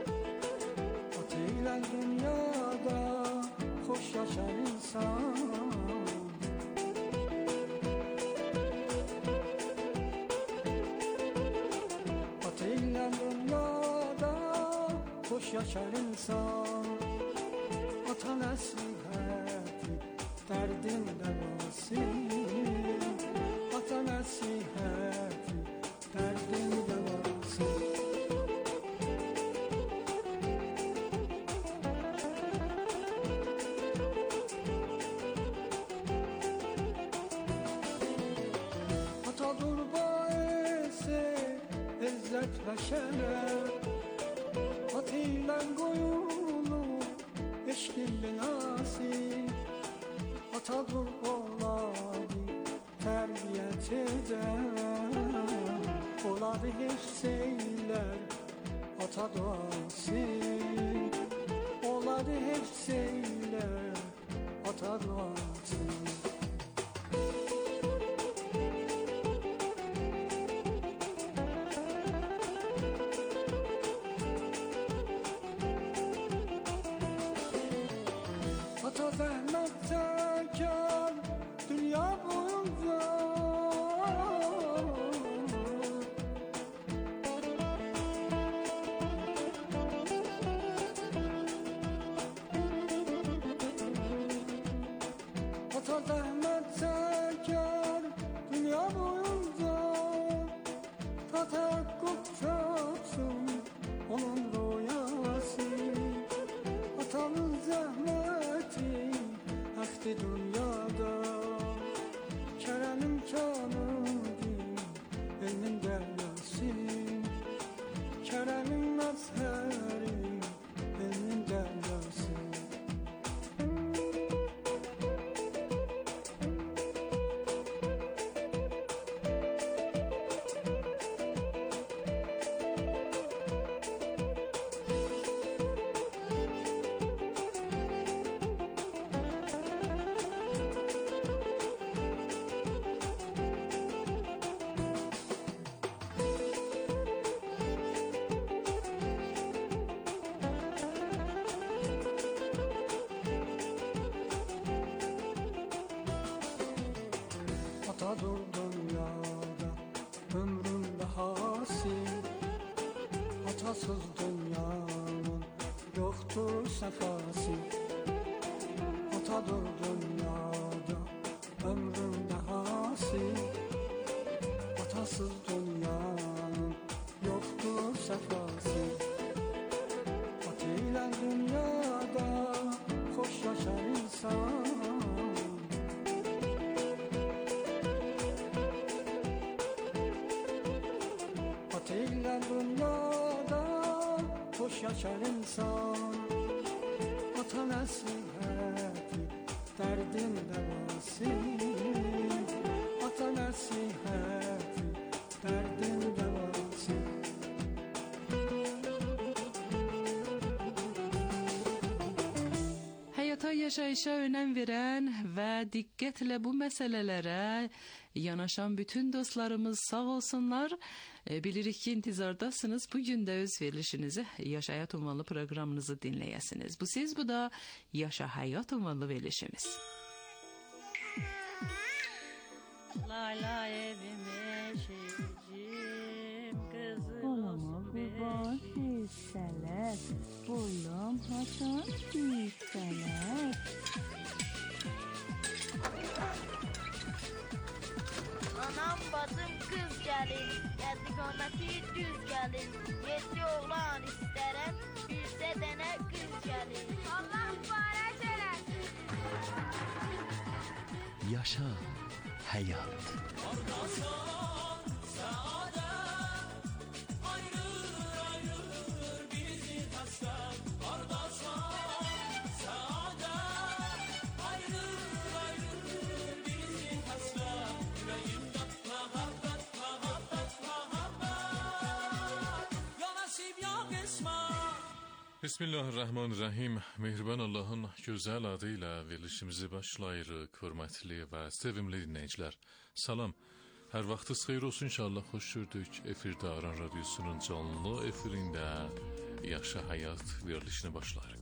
Atıyla dünyada hoş yaşar insan, hoş yaşar insan. Ata nasihati derdin devası, ata nasihati derdin devası. Atadır baisi izzet ve şeref, atıyla koyulur eşkin binası. Atadır oğladı terbiyet eder, oğladı hepseyler ata duası. Oğladı hepseyler ata duası. Ata zahmet çeker dünya boyunca, ata zahmet çeker dünya boyunca, tatakkuk çaksın onun rüyası. Atanın zahmeti akti dünyada, kerem imkanıdır ilmin deryası, keremin mazheri ilmin deryası. Atadır dünyada ömrün bahası, atasız dünyanın yoktur sefası. Atadır dünyada ömrün bahası, atasız dünyanın yoktur sefası. Atıyla dünyada hoş yaşar insan, atıyla dünyada hoş yaşar insan. Ata nasihati derdin devası, ata nasihati derdin devası. Həyata yaşayışa önəm verən və diqqətlə bu məsələlərə yanaşan bütün dostlarımız sağ olsunlar. E, bilirik ki intizardasınız. Bugün də öz verilişinizi Yaşa Həyat ünvanlı proqramınızı dinləyəsiniz. Bu siz, bu da Yaşa Həyat ünvanlı verilişimiz. Lay lay evime şecim kızım Olama kurban hisseler, bulam haçan hisseler. Anam bacım kız gelin, geldi kometi düz gelin. Yedi oğlan isterim, yüzde dene kız gelin. Allah mübarek eylesin. Yaşa Həyat. Bismillahirrahmanirrahim. Mehriban Allah'ın güzel adıyla verilişimizi başlayırıq, hörmətli və sevimli dinləyicilər. Salam. Hər vaxtınız xeyir olsun inşallah. Xoş gördük. Efirdə Aran Radiosunun canlı efirində Yaşa Həyat verilişini başlayırıq.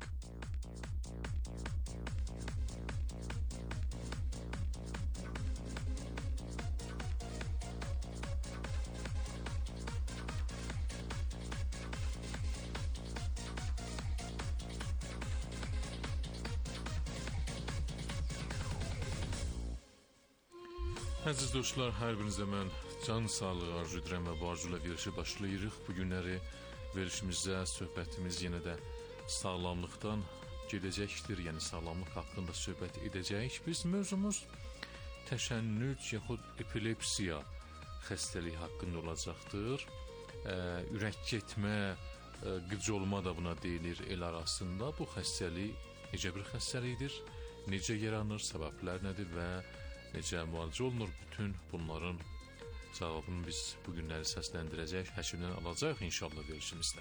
Əziz dostlar, hər birinizə mən can sağlığı arzu edirəm və bu arzuyla verilişi başlayırıq. Bu günləri verilişimizdə söhbətimiz yenə də sağlamlıqdan gedəcəkdir, yəni sağlamlıq haqqında söhbət edəcəyik. Biz mövzumuz təşənnüc yaxud epilepsiya xəstəliyi haqqında olacaqdır. Ə, ürək getmə, ə, qıcolma da buna deyilir el arasında. Bu xəstəlik necə bir xəstəlikdir, necə yaranır, səbəblər nədir və necə müalicə olunur, bütün bunların cavabını biz bu günləri səsləndirəcək, həkimdən alacaq inşallah verilişimizdə.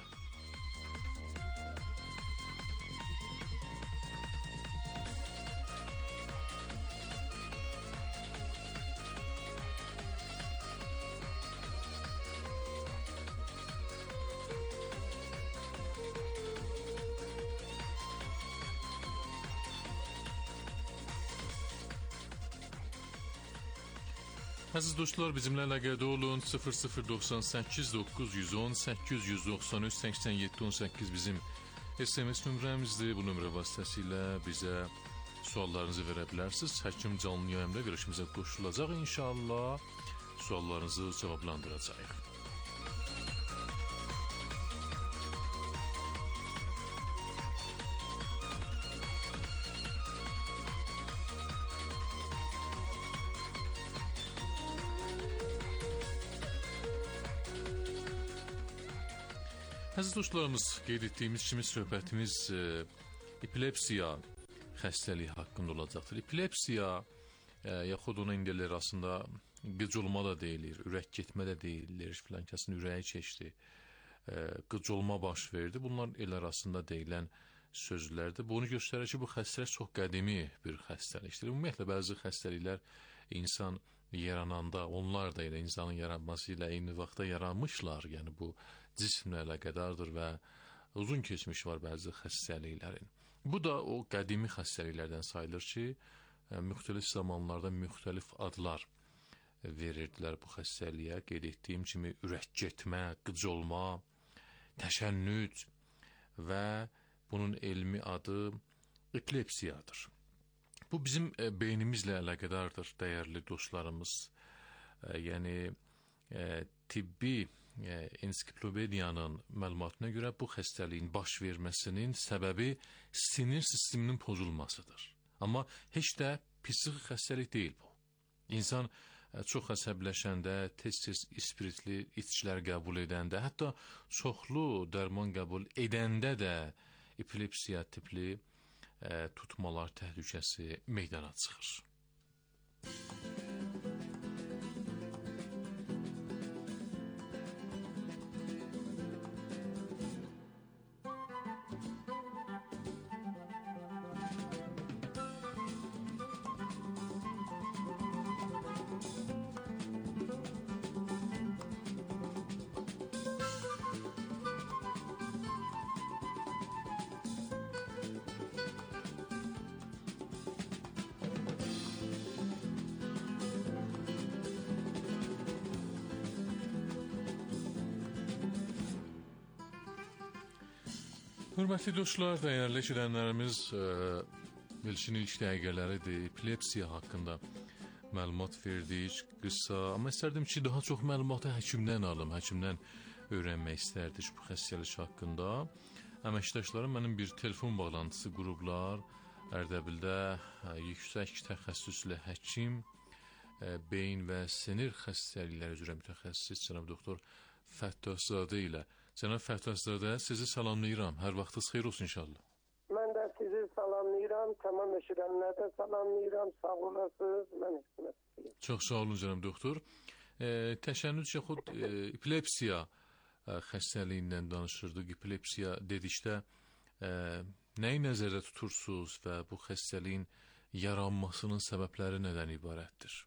Əziz dostlar, bizimlə əlaqədə olun. sıfır sıfır doxsan səkkiz doqquz yüz on səkkiz yüz doxsan üç səksən yeddi on səkkiz bizim S M S nömrəmizdir. Bu nömrə vasitəsilə bizə suallarınızı verə bilərsiniz. Həkim canlı yayımda verilişimizə qoşulacaq inşallah. Suallarınızı cavablandıracağıq. Əziz dostlarımız, qeyd etdiyimiz kimi söhbətimiz e, epilepsiya xəstəliyi haqqında olacaqdır. Epilepsiya e, yaxud ona indilər arasında qıcolma da deyilir, ürək getmə də deyilir, filan kəsin ürəyi keçdi, e, qıcolma baş verdi. Bunlar el arasında deyilən sözlərdir. Bunu göstərir ki, bu xəstəlik çox qədimi bir xəstəlikdir. Ümumiyyətlə, bəzi xəstəliklər insan yarananda, onlar da elə insanın yaranması ilə eyni vaxtda yaranmışlar. Yəni, bu cismlə əlaqədardır və uzun keçmiş var bəzi xəstəliklərin. Bu da o qədimi xəstəliklərdən sayılır ki, müxtəlif zamanlarda müxtəlif adlar verirdilər bu xəstəliyə. Qeyd etdiyim kimi ürək getmə, qıcolma, təşənnüc və bunun elmi adı epilepsiyadır. Bu bizim e, beynimizlə əlaqədardır, dəyərli dostlarımız. E, yəni e, tibbi e, ensiklopediyanın məlumatına görə bu xəstəliyin baş verməsinin səbəbi sinir sisteminin pozulmasıdır. Amma heç də psixi xəstəlik deyil bu. İnsan e, çox əsəbləşəndə, tez-tez ispiritli içkilər qəbul edəndə, hətta çoxlu dərman qəbul edəndə də epilepsiya tipli e, tutmalar təhlükəsi meydana çıxır. Hörmətli dostlar, dəyərli eşidənlərimiz, verilişin ilk dəqiqələridir. Epilepsiya haqqında məlumat verdik, qısa. Amma istərdim ki, daha çox məlumatı həkimdən alım, həkimdən öyrənmək istərdik bu xəstəlik haqqında. Əməkdaşlarım mənim bir telefon bağlantısı qurublar. Ərdəbildə yüksək təxəssüslə həkim, beyin və sinir xəstəlikləri üzrə mütəxəssis cənab doktor Fəttahzadə ilə. Cənab Fəttahzadə, sizi salamlayıram. Hər vaxtınız xeyir olsun inşallah. Mən də sizi salamlayıram. Tamam eşidənlərə də salamlayıram. Sağ olasınız. Mən hikmət istəyirəm. Çox sağ olun cənab doktor. E, təşənnüs yaxud e, epilepsiya e, xəstəliyindən danışırdıq. Epilepsiya dedikdə e, nəyi nəzərdə tutursunuz və bu xəstəliyin yaranmasının səbəbləri nədən ibarətdir?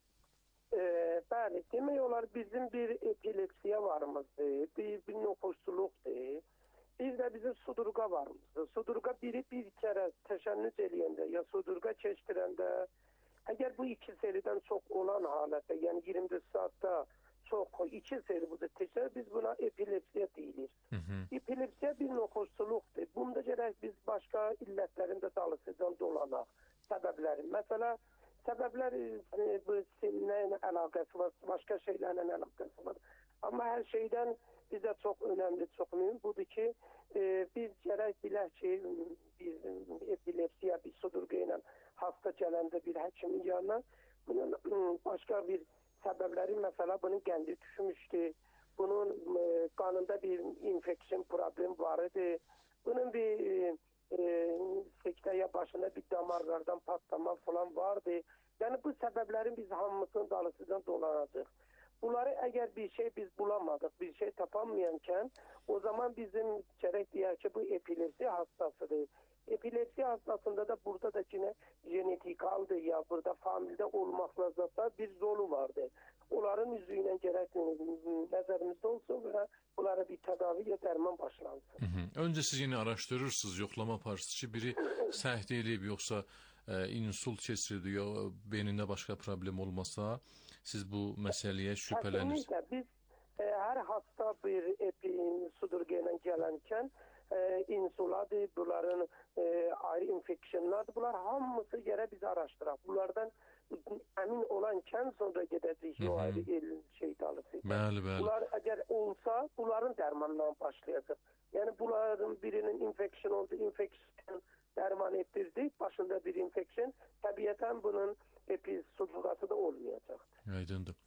Bəli, demək olar bizim bir epilepsiya varımızdır, bir, bir nüfuzsuzluqdur, bir də bizim sudurqa varımızdır. Sudurqa biri bir kərə təşənnüs eləyəndə ya sudurqa keçdirəndə, əgər bu iki seridən çox olan halətdə, yəni iyirmi dörd saatda çox iki seri budur keçər, biz buna epilepsiya deyilir. Hı -hı. Epilepsiya bir nüfuzsuzluqdur. Bunda gərək biz başqa illətlərin də dalısıcan dolanaq, səbəbləri. Məsələ, səbəblər bu sizinlə əlaqəsi var, başqa şeylərlə əlaqəsi var. Amma hər şeydən bizə çox önəmli, çox mühüm budur ki, e, biz gərək bilək ki, bir epilepsiya, bir sudurqa ilə hasta gələndə bir həkimin yanına, bunun başqa bir səbəbləri, məsələ, bunun qəndi düşmüşdür, bunun e, qanında bir infeksiyon problem var idi, bunun bir e, sektəyə başında bir damarlardan patlama falan vardı. Yəni bu səbəblərin biz hamısının dalısından dolanacaq. Bunları əgər bir şey biz bulamadıq, bir şey tapanmayankən, o zaman bizim gərək deyək ki, bu epilepsiya hastasıdır. Epilepsiya hastasında da burada da yine genetikaldır ya, burada familidə olmaqla zaten bir rolu vardır. Onların üzüylə gərək nəzərimizdə olsun və bunlara bir tədavi ya dərman başlansın. Hı -hı. Öncə siz yine araşdırırsınız, yoxlama aparırsınız ki, biri səhv deyilib, yoxsa e, insult keçirdi, ya beynində başqa problem olmasa, siz bu məsələyə şübhələnirsiniz. Kesinlikle biz e, hər hasta bir epi sudurqa ilə gələnkən e, insuladır, bunların e, ayrı infeksiyonlardır, bunlar hamısı gərək biz araşdıraq. Bunlardan əmin olankən sonra gedəcək o ayrı el şey dalısı. Bəli, bəli. Bunlar əgər olsa, bunların dərmanından başlayacaq. Yəni bunların birinin infeksiyon oldu, infeksiyon dərman etdirdik, başında bir infeksiyon, təbiətən bunun episodurqası da olmayacaqdır. Aydındır.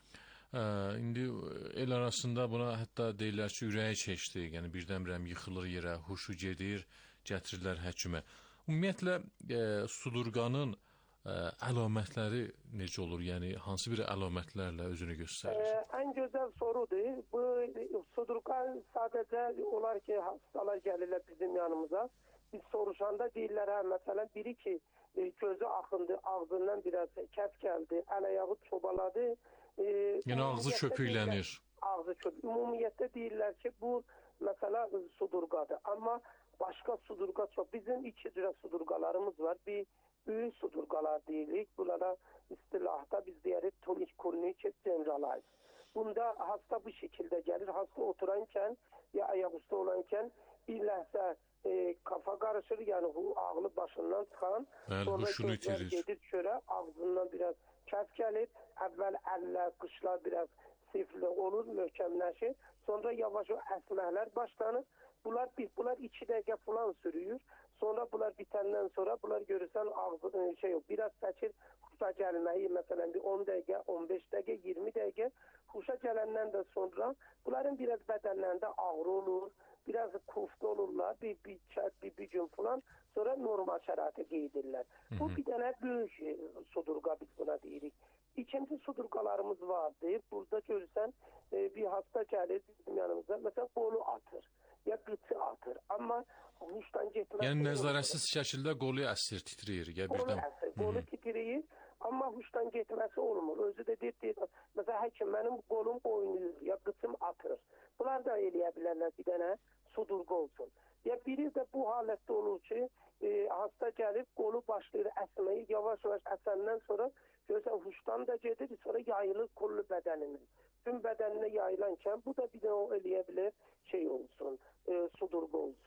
Ə, indi el arasında buna hətta deyirlər ki, ürəyi keçdi, yəni birdən-birə yıxılır yerə, huşu gedir, gətirirlər həkimə. Ümumiyyətlə, ə, sudurqanın ə, əlamətləri necə olur? Yəni, hansı bir əlamətlərlə özünü göstərir? Ə, ən gözəl sorudur. Bu sudurqa sadəcə olar ki, hastalar gəlirlər bizim yanımıza. Biz soruşanda deyirlər, hə, məsələn, biri ki, gözü axındı, ağzından biraz kəf gəldi, əl-ayağı çobaladı. E, yəni ağzı köpüklənir. Ağzı köpük. Ümumiyyətlə deyirlər ki, bu məsələ sudurqadır. Amma başqa sudurqa çox. Bizim iki cürə sudurqalarımız var. Bir böyük sudurqalar deyirik. Bunlara istilahda biz deyirik tonik kurnik generalize. Bunda hasta bu şekilde gelir. Hasta oturankən ya ayaküstü olankən bir ləhzə e, kafa karışır. Yani bu ağlı başından çıxan. Bəli, sonra gözlər gedir çörə, ağzından biraz kəf gəlir. Əvvəl əllər, qışlar biraz sifli olur, möhkəmləşir. Sonra yavaş o əsməklər başlanır. Bunlar biz bunlar iki dəqiqə falan sürüyor. Sonra bunlar bitəndən sonra bunlar görürsən ağzı şey yok. Biraz çəkir huşa gəlməyi, məsələn bir on dəqiqə, on beş dəqiqə, iyirmi dəqiqə huşa gələndən də sonra bunların biraz bədənlərində ağrı olur. Biraz kufda olurlar, bir, bir, bir, bir gün falan, sonra normal şəraitə qeydirlər. Bu bir dənə böyük sudurqa biz buna deyirik. İkinci sudurqalarımız vardır. Burada görürsən e, bir hasta gəlir bizim yanımıza, məsələn qolu atır ya qıçı atır. Amma huşdan getməz. Yəni nəzarətsiz şəkildə qolu əsir, titrəyir. Ya qolu birdən... əsir, qolu titrəyir, amma huşdan getməsi olmur. Özü də deyir, deyir, məsələn həkim mənim qolum oynayır ya qıçım atır. Bunlar da eləyə bilərlər bir dənə sudurqa olsun. Ya biri də bu halətdə olur ki, e, hasta gəlib qolu başlayır əsməyi, yavaş-yavaş əsəndən sonra görürsən huşdan da gedir, sonra yayılır kullu bədəninin. Tüm bədəninə yayılankən bu da bir də o eləyə bilər şey olsun, e, sudurqa olsun.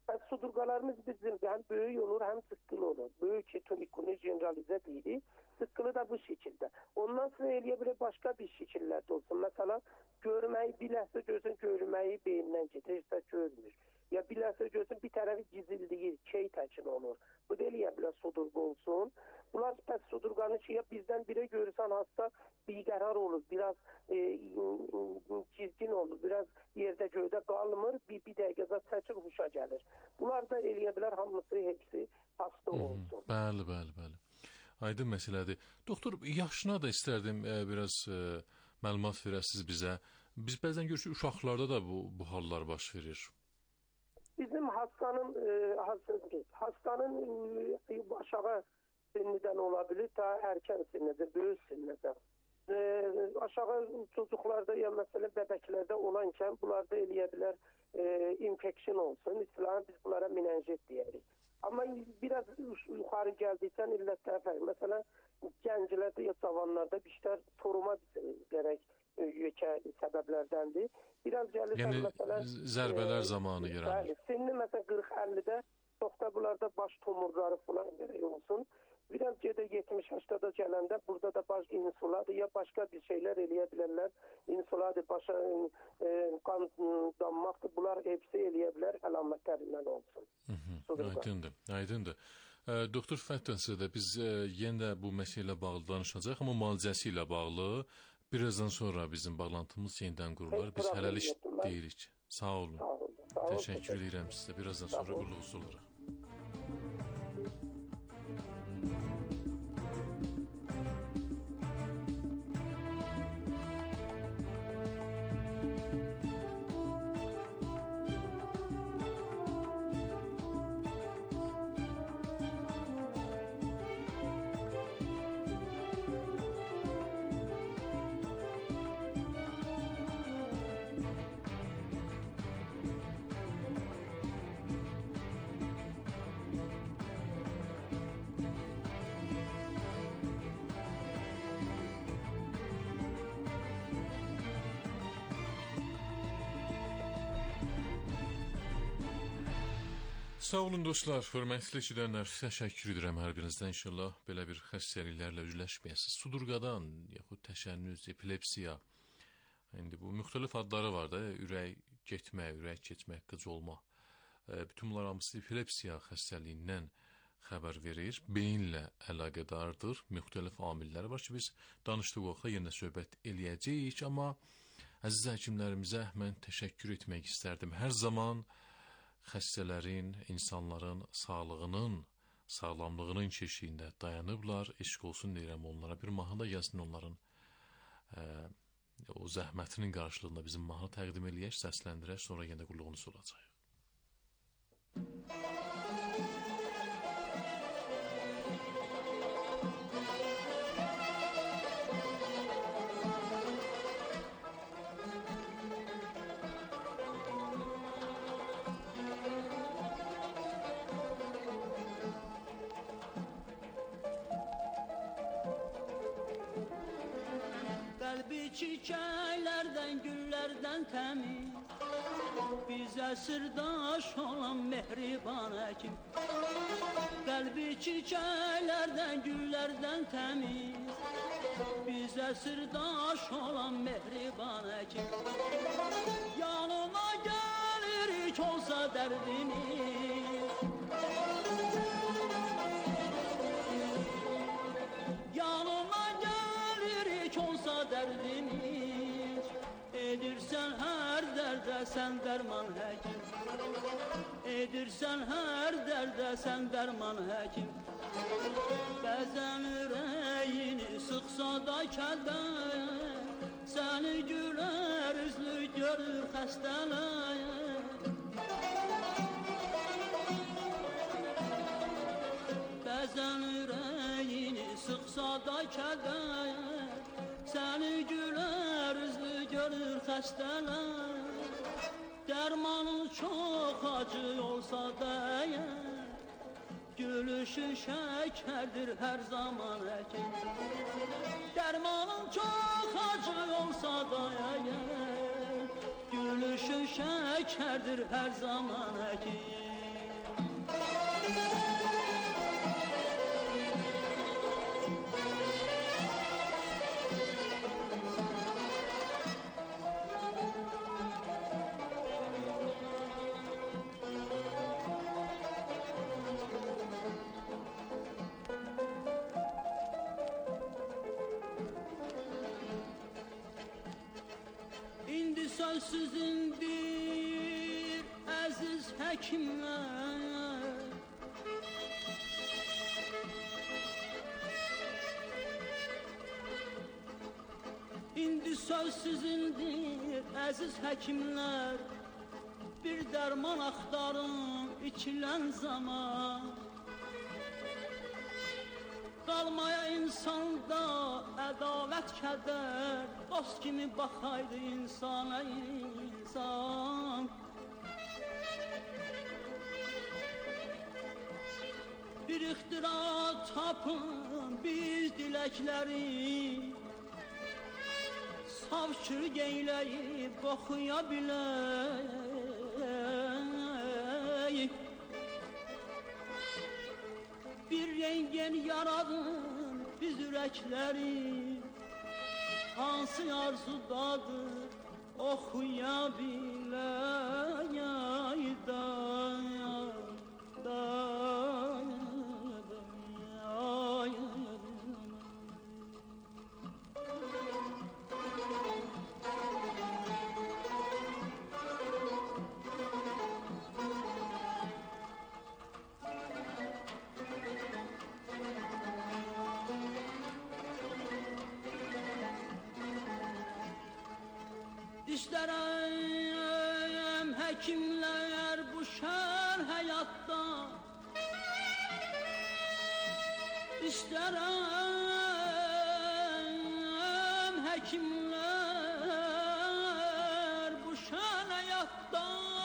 Bəs sudurqalarımız bizim hem böyük olur hem sıkkılı olur. Böyük tonikonu generalize değil. Sıkkılı da bu şekilde. Ondan sonra eləyə başka bir şekillerde olsun. Mesela görmeyi biləhsə gözün görmeyi beyindən getirsə görmür. Ya biləhsə gözün bir tərəfi gizildiyir, key təkin olur. Bu da eləyə bilər sudurqa olsun. Bunlar pəs sudurqanı ki, ya bizdən birə görürsən hasta biqərar olur, biraz e, gizgin olur, biraz yerdə göydə qalmır, bir, bir dəqiqə çəkir huşa gəlir. Bunlar da eləyə bilər hamısı, hepsi hasta olsun. Bəli, bəli, bəli. Aydın məsələdir. Doktor, yaşına da istərdim e, biraz e, məlumat verəsiniz bizə. Biz bəzən görürük uşaqlarda da bu, bu hallar baş verir. Bizim hastanın e, hastanın e, aşağı sinnidən olabilir, daha erken sinnidir, büyük sinnidir. E, aşağı çocuklarda ya mesela bebeklərdə olanken bunlarda eləyə bilər e, infeksiyon olsun. İstilahən biz bunlara menenjit deyirik. Ama biraz yukarı geldiysen illətlər fərq. Mesela gənclərdə ya cavanlarda bir toruma gerek yekə səbəblərdəndir. Biraz gəlirsən yəni, məsələn zərbələr e, zamanı yaranır. Sinni məsələn qırx əllidə çoxda bunlarda baş tomurları falan gerek olsun. Biraz gedə yetmiş yaşda gələndə burada da baş insuladır ya başka bir şeyler eləyə bilərlər. İnsuladır, başa e, qan dammaqdır. Bunlar hepsi eləyə bilər, əlamətlərindən olsun. Hı -hı, aydındır, aydındır. E, Doktor Fəttənsədə biz e, yenə bu məsələ ilə bağlı danışacaq, amma müalicəsi ilə bağlı birazdan sonra bizim bağlantımız yenidən qurular. Biz hələlik deyirik. Sağ olun. Sağ olun. Sağ olun. Təşəkkür edirəm sizə. Birazdan sonra qulluğunuz olaraq. Sağ olun dostlar, hörmətli eşidənlər, təşəkkür edirəm hər birinizdən. İnşallah belə bir xəstəliklərlə üzləşməyəsiniz. Sudurqadan, yaxud təşənnüs, epilepsiya, indi bu müxtəlif adları var da, ürək getmək, ürək keçmək, qıc olma. Bütün bunlar hamısı epilepsiya xəstəliyindən xəbər verir, beyinlə əlaqədardır, müxtəlif amilləri var ki, biz danışdıq vaxtda yenə söhbət eləyəcəyik, amma əziz həkimlərimizə mən təşəkkür etmək istərdim. Hər zaman xəstələrin, insanların sağlığının, sağlamlığının keşiyində dayanıblar, eşq olsun deyirəm onlara, bir mahnı da gəlsin onların ə, o zəhmətinin qarşılığında bizim mahnı təqdim eləyək, səsləndirək, sonra yenə qulluğunuz olacaq. Çiçəklərdən, güllərdən təmiz, bizə sirdaş olan mehriban həkim. Qəlbi çiçəklərdən, güllərdən təmiz, bizə sirdaş olan mehriban həkim. Yanıma gəlirik olsa dərdimiz, yanıma gəlirik olsa dərdimiz, edirsən hər dərdə sən dərman həkim, edirsən hər dərdə sən dərman həkim. Bəzən ürəyini sıxsa da kədər, səni gülər üzlü görür xəstələr. Bəzən ürəyini sıxsa da kədər, səni gülər üzlü görür xəstələr. Dərmanın çox acı olsa da əgər, gülüşü şəkərdir hər zaman həkim. Dərmanın çox acı olsa da əgər, gülüşü şəkərdir hər zaman həkim. sözsüzündir əziz həkimlər. İndi sözsüzündir əziz həkimlər, bir dərman axtarın içilən zaman. Qalmaya insanda ədalət kədər, dost kimi baxaydı insana insan. Bir ixtira tapın biz diləkləri, savçılıq eyləyib oxuya bilək. Bir rengen yaradın biz ürəkləri, hansı arzudadır oxuya bilək. Da, da, İstərəm həkimlər bu şər həyatda, İstərəm həkimlər bu şər həyatda,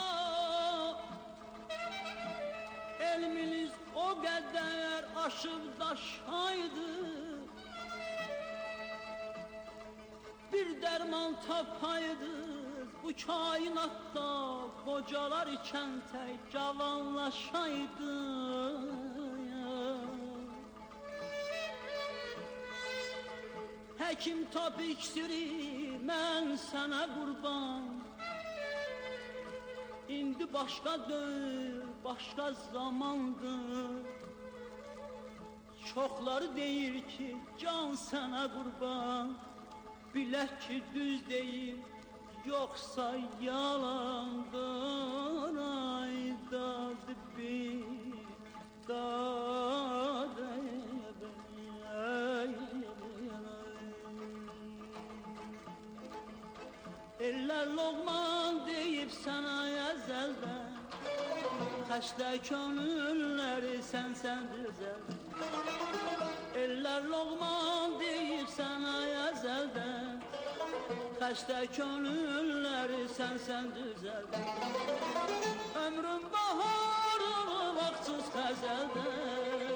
elminiz o qədər aşıb daşaydı, bir dərman tapaydınız bu kainatda, qocalar ikən tək cavanlaşaydı. Həkim tap iksiri, mən sənə qurban. İndi başqa dövr, başqa zamandır. Çoxları deyir ki, can sənə qurban. Bilək ki düz deyil, yoxsa yalandır. Ay dadı bir, dadı ay. Eller loğman deyib sənə əzəldən, xəstə könülləri sən səndir zəldən. Eller loğman deyib sənə əzəldən, xəstə könülləri sən səndir zəldən. Ömrün baharı vaxtsız xəzəldən,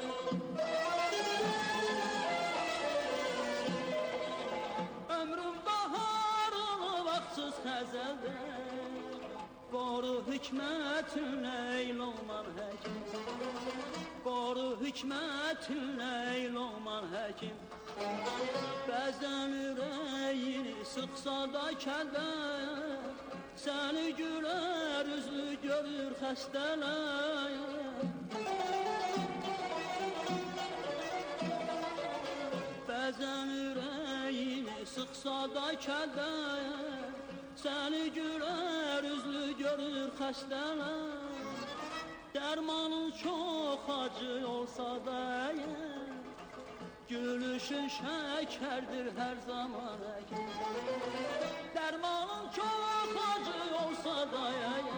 ömrün baharı vaxtsız xəzəldən. Qoru hikmətinlə ey Loğman həkim, qoru hikmətinlə ey Loğman həkim. Bəzən ürəyini sıxsa da kədər, səni gülər üzlü görür xəstələr. Bəzən ürəyini sıxsa da kədər, səni gülər üzlü görür xəstələr. Dərmanın çox acı olsa da əgər, gülüşün şəkərdir hər zaman əgər. Dərmanın çox acı olsa da əgər,